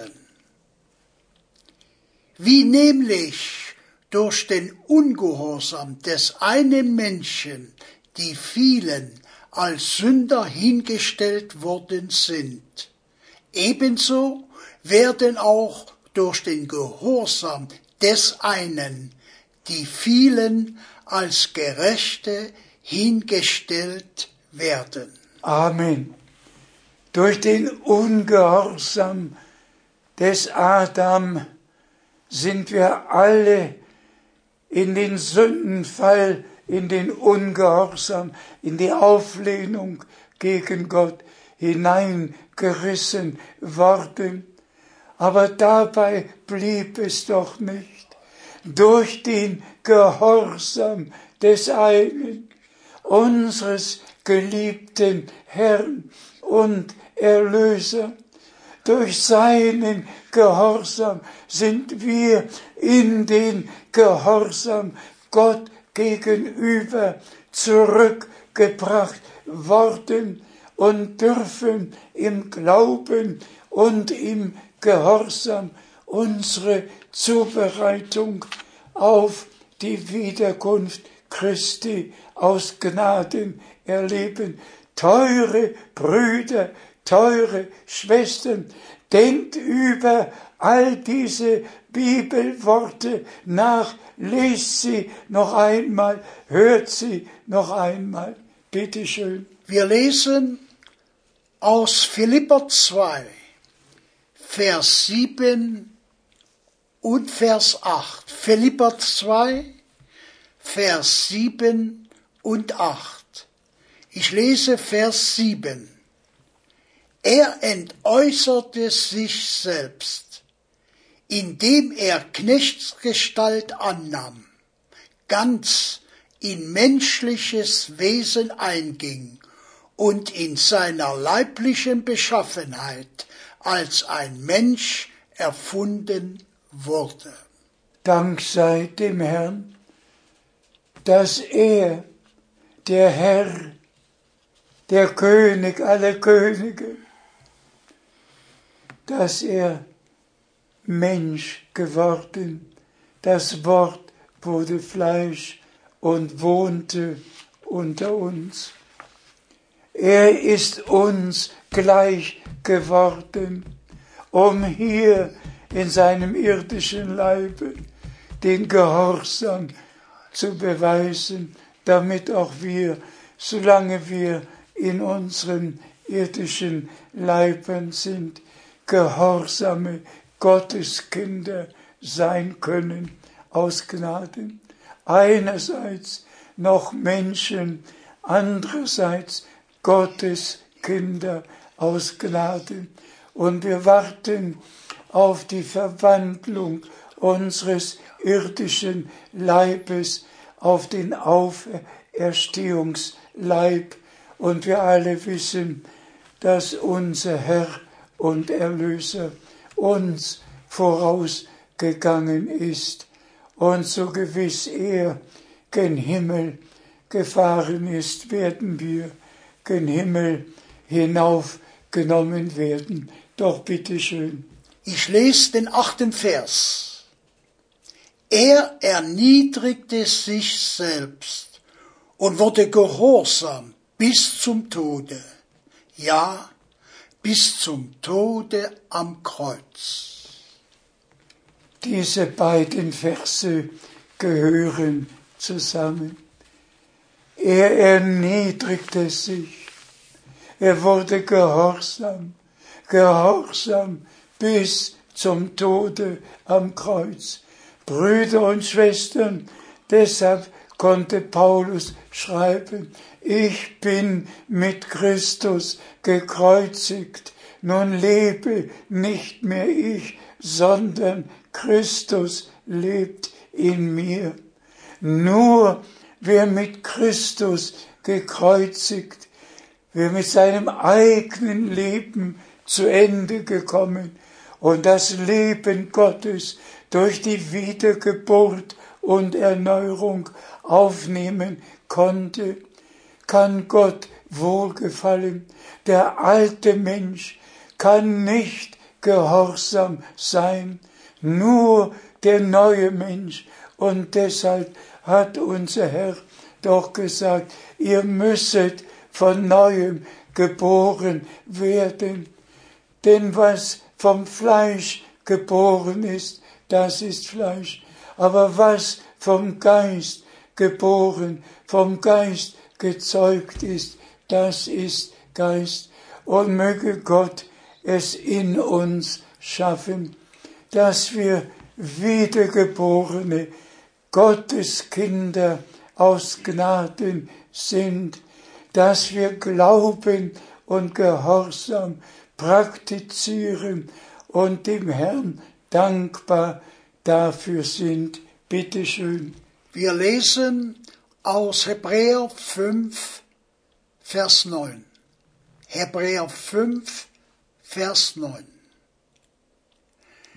Wie nämlich durch den Ungehorsam des einen Menschen die vielen als Sünder hingestellt worden sind, ebenso werden auch durch den Gehorsam des einen die vielen als Gerechte hingestellt werden. Amen. Durch den Ungehorsam des Adam sind wir alle in den Sündenfall, in den Ungehorsam, in die Auflehnung gegen Gott hineingerissen worden. Aber dabei blieb es doch nicht. Durch den Gehorsam des einen, unseres geliebten Herrn und Erlöser, Durch seinen Gehorsam sind wir in den Gehorsam Gott gegenüber zurückgebracht worden und dürfen im Glauben und im Gehorsam unsere Zubereitung auf die Wiederkunft Christi aus Gnaden erleben. Teure Brüder, teure Schwestern, denkt über all diese Bibelworte nach, lest sie noch einmal, hört sie noch einmal. Bitte schön. Wir lesen aus Philipper 2, Vers 7 und Vers 8. Philipper 2, Vers 7 und 8. Ich lese Vers 7. Er entäußerte sich selbst, indem er Knechtsgestalt annahm, ganz in menschliches Wesen einging und in seiner leiblichen Beschaffenheit als ein Mensch erfunden wurde. Dank sei dem Herrn, dass er, der Herr, der König aller Könige, dass er Mensch geworden, das Wort wurde Fleisch und wohnte unter uns. Er ist uns gleich geworden, um hier in seinem irdischen Leibe den Gehorsam zu beweisen, damit auch wir, solange wir in unseren irdischen Leiben sind, gehorsame Gotteskinder sein können aus Gnaden. Einerseits noch Menschen, andererseits Gottes Kinder aus Gnaden. Und wir warten auf die Verwandlung unseres irdischen Leibes, auf den Auferstehungsleib. Und wir alle wissen, dass unser Herr und Erlöser uns vorausgegangen ist. Und so gewiss er gen Himmel gefahren ist, werden wir gen Himmel hinaufgenommen werden. Doch bitteschön. Ich lese den 8. Vers. Er erniedrigte sich selbst und wurde gehorsam bis zum Tode. Ja, bis zum Tode am Kreuz. Diese beiden Verse gehören zusammen. Er erniedrigte sich. Er wurde gehorsam bis zum Tode am Kreuz. Brüder und Schwestern, deshalb konnte Paulus schreiben, ich bin mit Christus gekreuzigt, nun lebe nicht mehr ich, sondern Christus lebt in mir. Nur wer mit Christus gekreuzigt, wer mit seinem eigenen Leben zu Ende gekommen und das Leben Gottes durch die Wiedergeburt und Erneuerung aufnehmen konnte, kann Gott wohlgefallen. Der alte Mensch kann nicht gehorsam sein, nur der neue Mensch. Und deshalb hat unser Herr doch gesagt, ihr müsset von Neuem geboren werden. Denn was vom Fleisch geboren ist, das ist Fleisch. Aber was vom Geist geboren, vom Geist gezeugt ist, das ist Geist. Und möge Gott es in uns schaffen, dass wir wiedergeborene Gotteskinder aus Gnaden sind, dass wir Glauben und Gehorsam praktizieren und dem Herrn dankbar dafür sind. Bitte schön. Wir lesen aus Hebräer 5, Vers 9. Hebräer 5, Vers 9.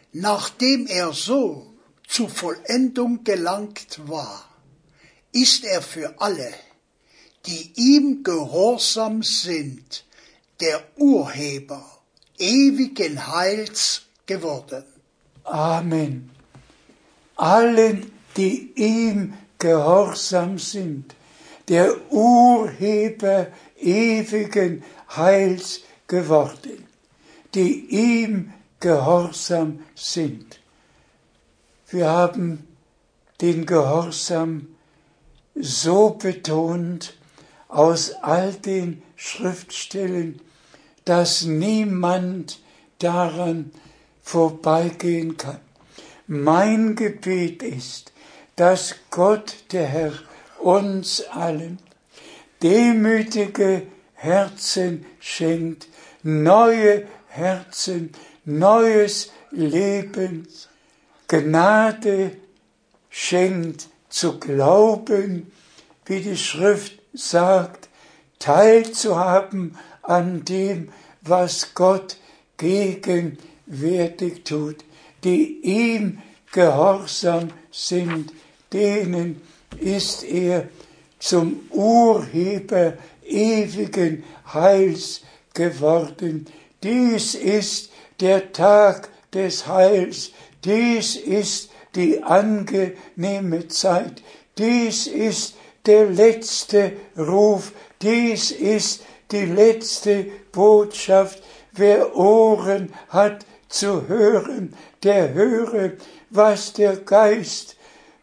Nachdem er so zur Vollendung gelangt war, ist er für alle, die ihm gehorsam sind, der Urheber ewigen Heils geworden. Amen. Allen, die ihm gehorsam sind, der Urheber ewigen Heils geworden, die ihm gehorsam sind. Wir haben den Gehorsam so betont aus all den Schriftstellen, dass niemand daran vorbeigehen kann. Mein Gebet ist, dass Gott, der Herr, uns allen demütige Herzen schenkt, neue Herzen, neues Leben, Gnade schenkt zu glauben, wie die Schrift sagt, teilzuhaben an dem, was Gott gegenwärtig tut, die ihm gehorsam sind, denen ist er zum Urheber ewigen Heils geworden. Dies ist der Tag des Heils, dies ist die angenehme Zeit, dies ist der letzte Ruf, dies ist die letzte Botschaft. Wer Ohren hat zu hören, der höre, was der Geist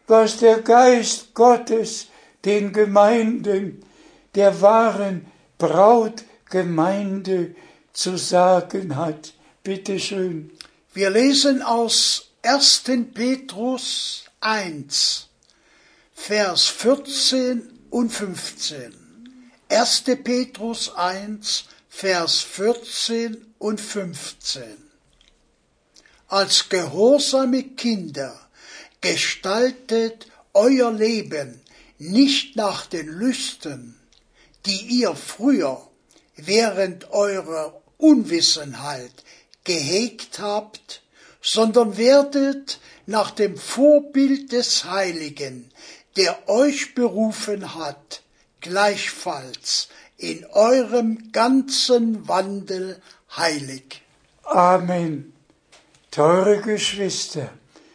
Gottes den Gemeinden, der wahren Brautgemeinde zu sagen hat. Bitte schön. Wir lesen aus 1. Petrus 1, Vers 14 und 15. 1. Petrus 1, Vers 14 und 15. Als gehorsame Kinder gestaltet euer Leben nicht nach den Lüsten, die ihr früher während eurer Unwissenheit gehegt habt, sondern werdet nach dem Vorbild des Heiligen, der euch berufen hat, gleichfalls in eurem ganzen Wandel heilig. Amen. Teure Geschwister,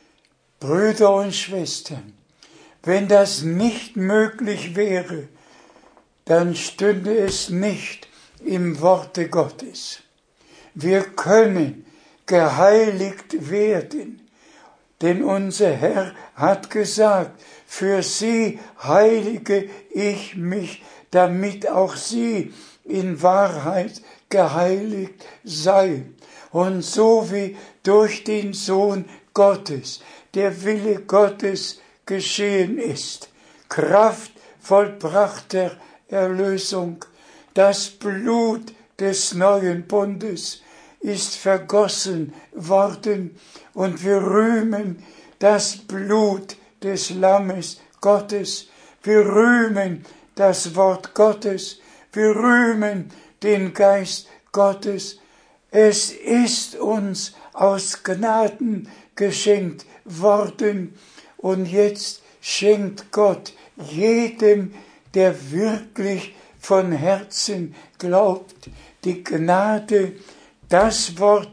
Brüder und Schwestern, wenn das nicht möglich wäre, dann stünde es nicht im Worte Gottes. Wir können geheiligt werden, denn unser Herr hat gesagt, für sie heilige ich mich, damit auch sie in Wahrheit geheiligt seien. Und so wie durch den Sohn Gottes der Wille Gottes geschehen ist, Kraft vollbrachter Erlösung, das Blut des neuen Bundes ist vergossen worden und wir rühmen das Blut des Lammes Gottes, wir rühmen das Wort Gottes, wir rühmen den Geist Gottes. Es ist uns aus Gnaden geschenkt worden und jetzt schenkt Gott jedem, der wirklich von Herzen glaubt, die Gnade, das Wort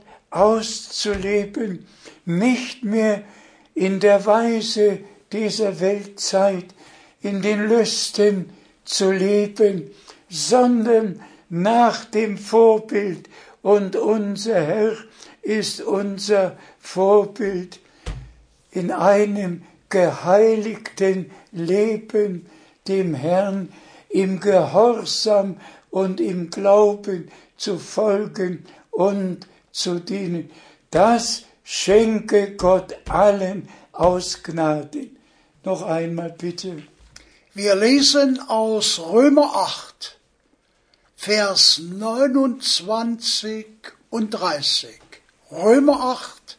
auszuleben, nicht mehr in der Weise dieser Weltzeit, in den Lüsten zu leben, sondern nach dem Vorbild. Und unser Herr ist unser Vorbild in einem geheiligten Leben, dem Herrn im Gehorsam und im Glauben zu folgen und zu dienen. Das schenke Gott allen aus Gnaden. Noch einmal bitte. Wir lesen aus Römer 8, Vers 29 und 30. Römer 8,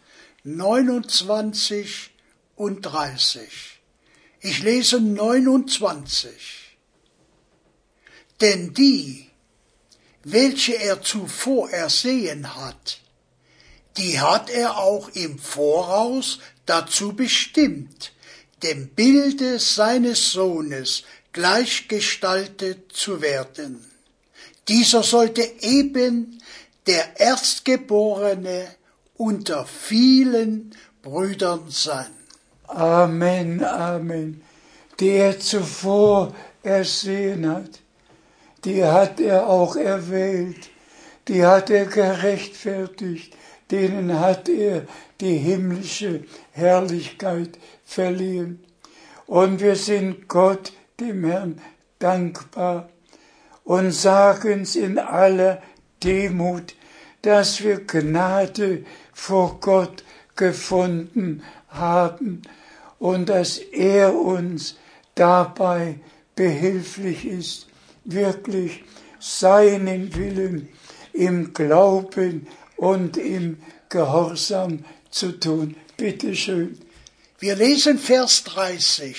29 und 30. Ich lese 29. Denn die, welche er zuvor ersehen hat, die hat er auch im Voraus dazu bestimmt, dem Bilde seines Sohnes gleichgestaltet zu werden. Dieser sollte eben der Erstgeborene unter vielen Brüdern sein. Amen, Amen. Die er zuvor ersehen hat, die hat er auch erwählt, die hat er gerechtfertigt, denen hat er die himmlische Herrlichkeit verliehen. Und wir sind Gott, dem Herrn, dankbar und sagen's in aller Demut, dass wir Gnade vor Gott gefunden haben und dass er uns dabei behilflich ist, wirklich seinen Willen im Glauben und im Gehorsam zu tun. Bitte schön. Wir lesen Vers 30.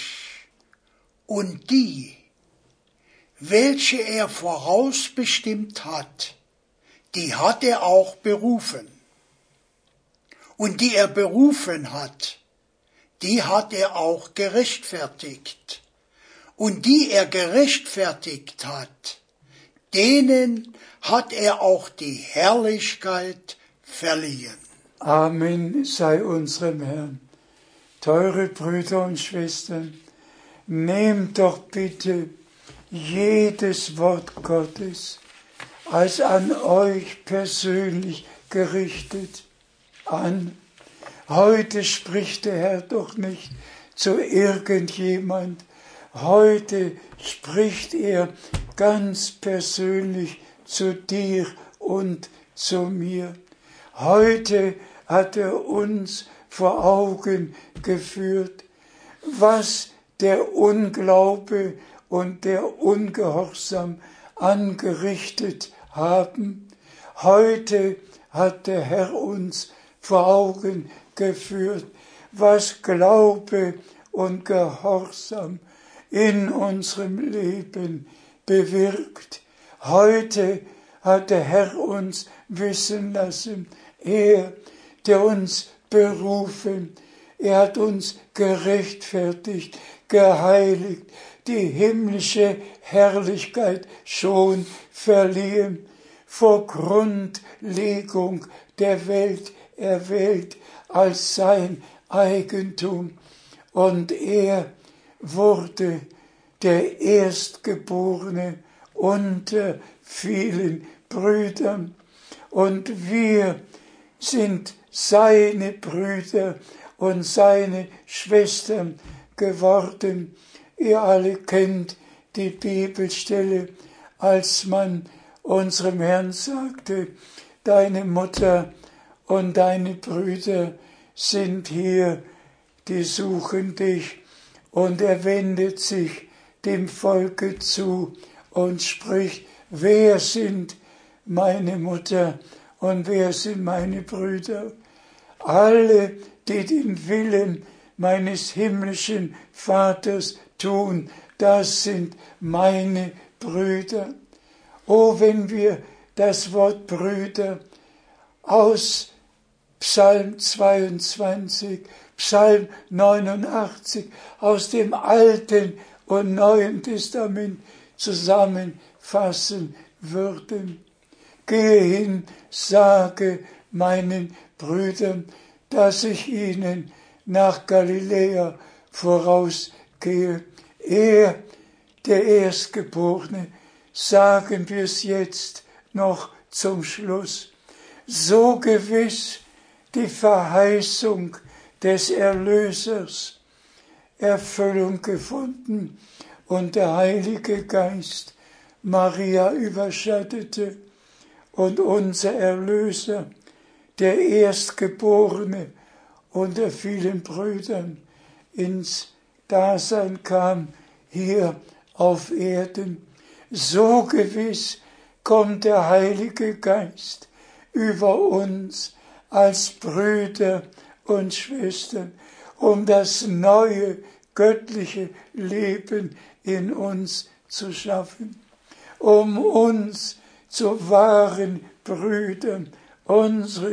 Und die, welche er vorausbestimmt hat, die hat er auch berufen. Und die er berufen hat, die hat er auch gerechtfertigt. Und die er gerechtfertigt hat, denen hat er auch die Herrlichkeit verliehen. Amen sei unserem Herrn. Teure Brüder und Schwestern, nehmt doch bitte jedes Wort Gottes als an euch persönlich gerichtet an. Heute spricht der Herr doch nicht zu irgendjemand. Heute spricht er ganz persönlich zu dir und zu mir. Heute hat er uns vor Augen geführt, was der Unglaube und der Ungehorsam angerichtet haben. Heute hat der Herr uns vor Augen geführt, was Glaube und Gehorsam in unserem Leben bewirkt. Heute hat der Herr uns wissen lassen, er, der uns berufen, er hat uns gerechtfertigt, geheiligt, die himmlische Herrlichkeit schon verliehen, vor Grundlegung der Welt erwählt als sein Eigentum. Und er wurde der Erstgeborene unter vielen Brüdern. Und wir sind seine Brüder und seine Schwestern geworden. Ihr alle kennt die Bibelstelle, als man unserem Herrn sagte, deine Mutter und deine Brüder sind hier, die suchen dich. Und er wendet sich dem Volke zu und spricht, wer sind meine Mutter und wer sind meine Brüder? Alle, die den Willen meines himmlischen Vaters tun, das sind meine Brüder. Oh, wenn wir das Wort Brüder aus Psalm 22, Psalm 89, aus dem Alten und Neuen Testament zusammenfassen würden. Gehe hin, sage meinen Brüdern, dass ich ihnen nach Galiläa vorausgehe. Er, der Erstgeborene, sagen wir es jetzt noch zum Schluss. So gewiss die Verheißung des Erlösers Erfüllung gefunden und der Heilige Geist Maria überschattete und unser Erlöser, der Erstgeborene unter vielen Brüdern, ins Dasein kam hier auf Erden. So gewiss kommt der Heilige Geist über uns als Brüder und Schwestern, um das neue göttliche Leben in uns zu schaffen, um uns zu wahren Brüdern unseres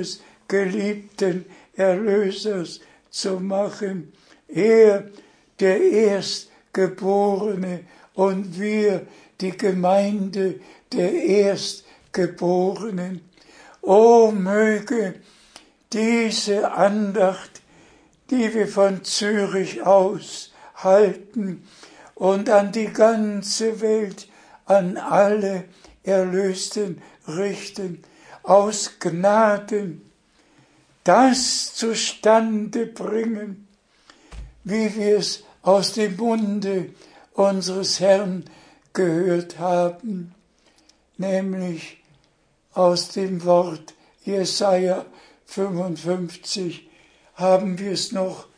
geliebten Erlösers zu machen. Er, der Erstgeborene, und wir, die Gemeinde der Erstgeborenen. O möge diese Andacht, die wir von Zürich aus halten und an die ganze Welt, an alle Erlösten richten, aus Gnaden das zustande bringen, wie wir es aus dem Munde unseres Herrn gehört haben, nämlich aus dem Wort Jesaja 55 haben wir es noch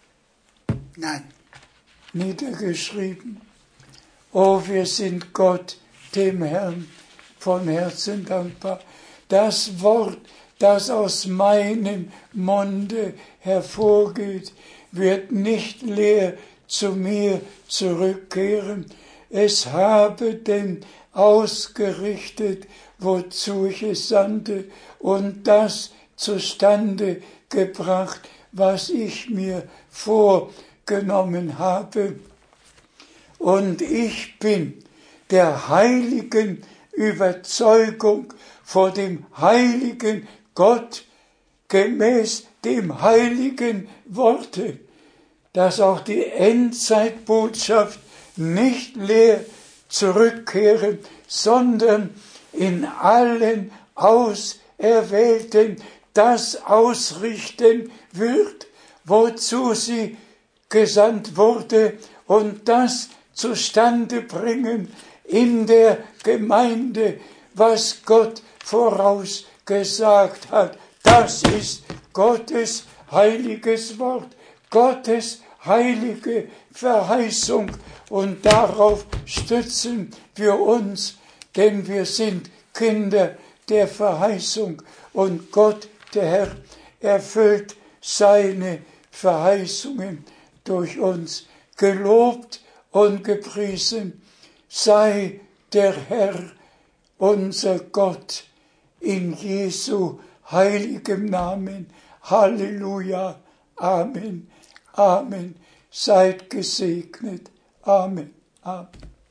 niedergeschrieben. Oh, wir sind Gott, dem Herrn, von Herzen dankbar. Das Wort, das aus meinem Munde hervorgeht, wird nicht leer zu mir zurückkehren. Es habe denn ausgerichtet, wozu ich es sandte, und das zustande gebracht, was ich mir vorgenommen habe. Und ich bin der heiligen Überzeugung vor dem heiligen Gott, gemäß dem heiligen Worte, dass auch die Endzeitbotschaft nicht leer zurückkehren, sondern in allen Auserwählten das ausrichten wird, wozu sie gesandt wurde, und das zustande bringen in der Gemeinde, was Gott vorausgesagt hat. Das ist Gottes heiliges Wort, Gottes heilige Verheißung, und darauf stützen wir uns, denn wir sind Kinder der Verheißung, und Gott, der Herr, erfüllt seine Verheißungen durch uns. Gelobt und gepriesen sei der Herr, unser Gott, in Jesu heiligem Namen. Halleluja. Amen. Amen. Seid gesegnet. Amen. Amen.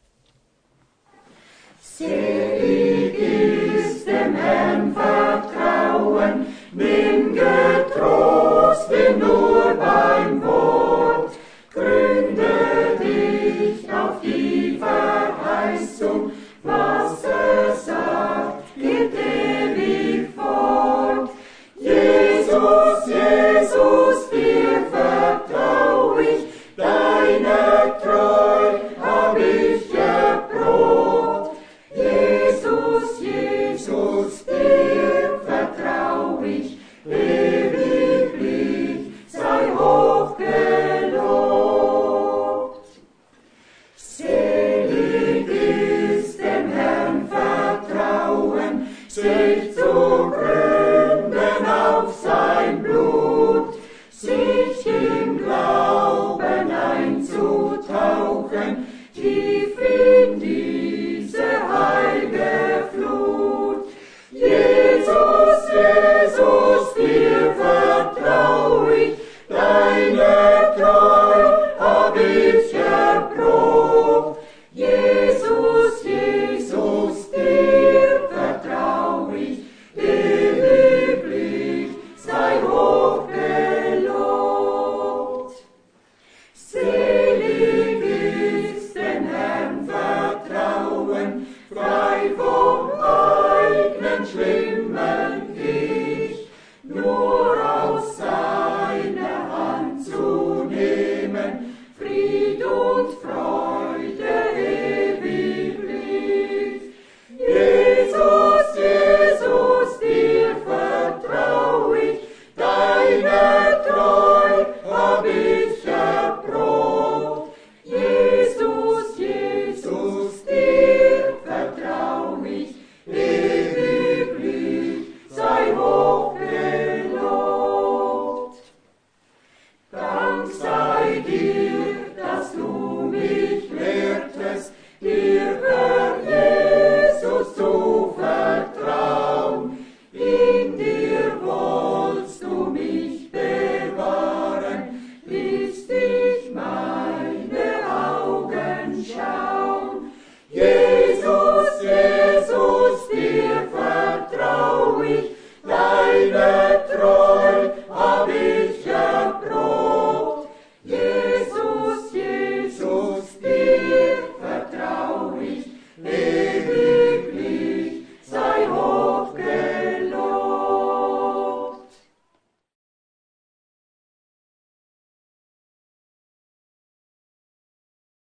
Selig ist dem Herrn Vertrauen, nimm getrost, bin nur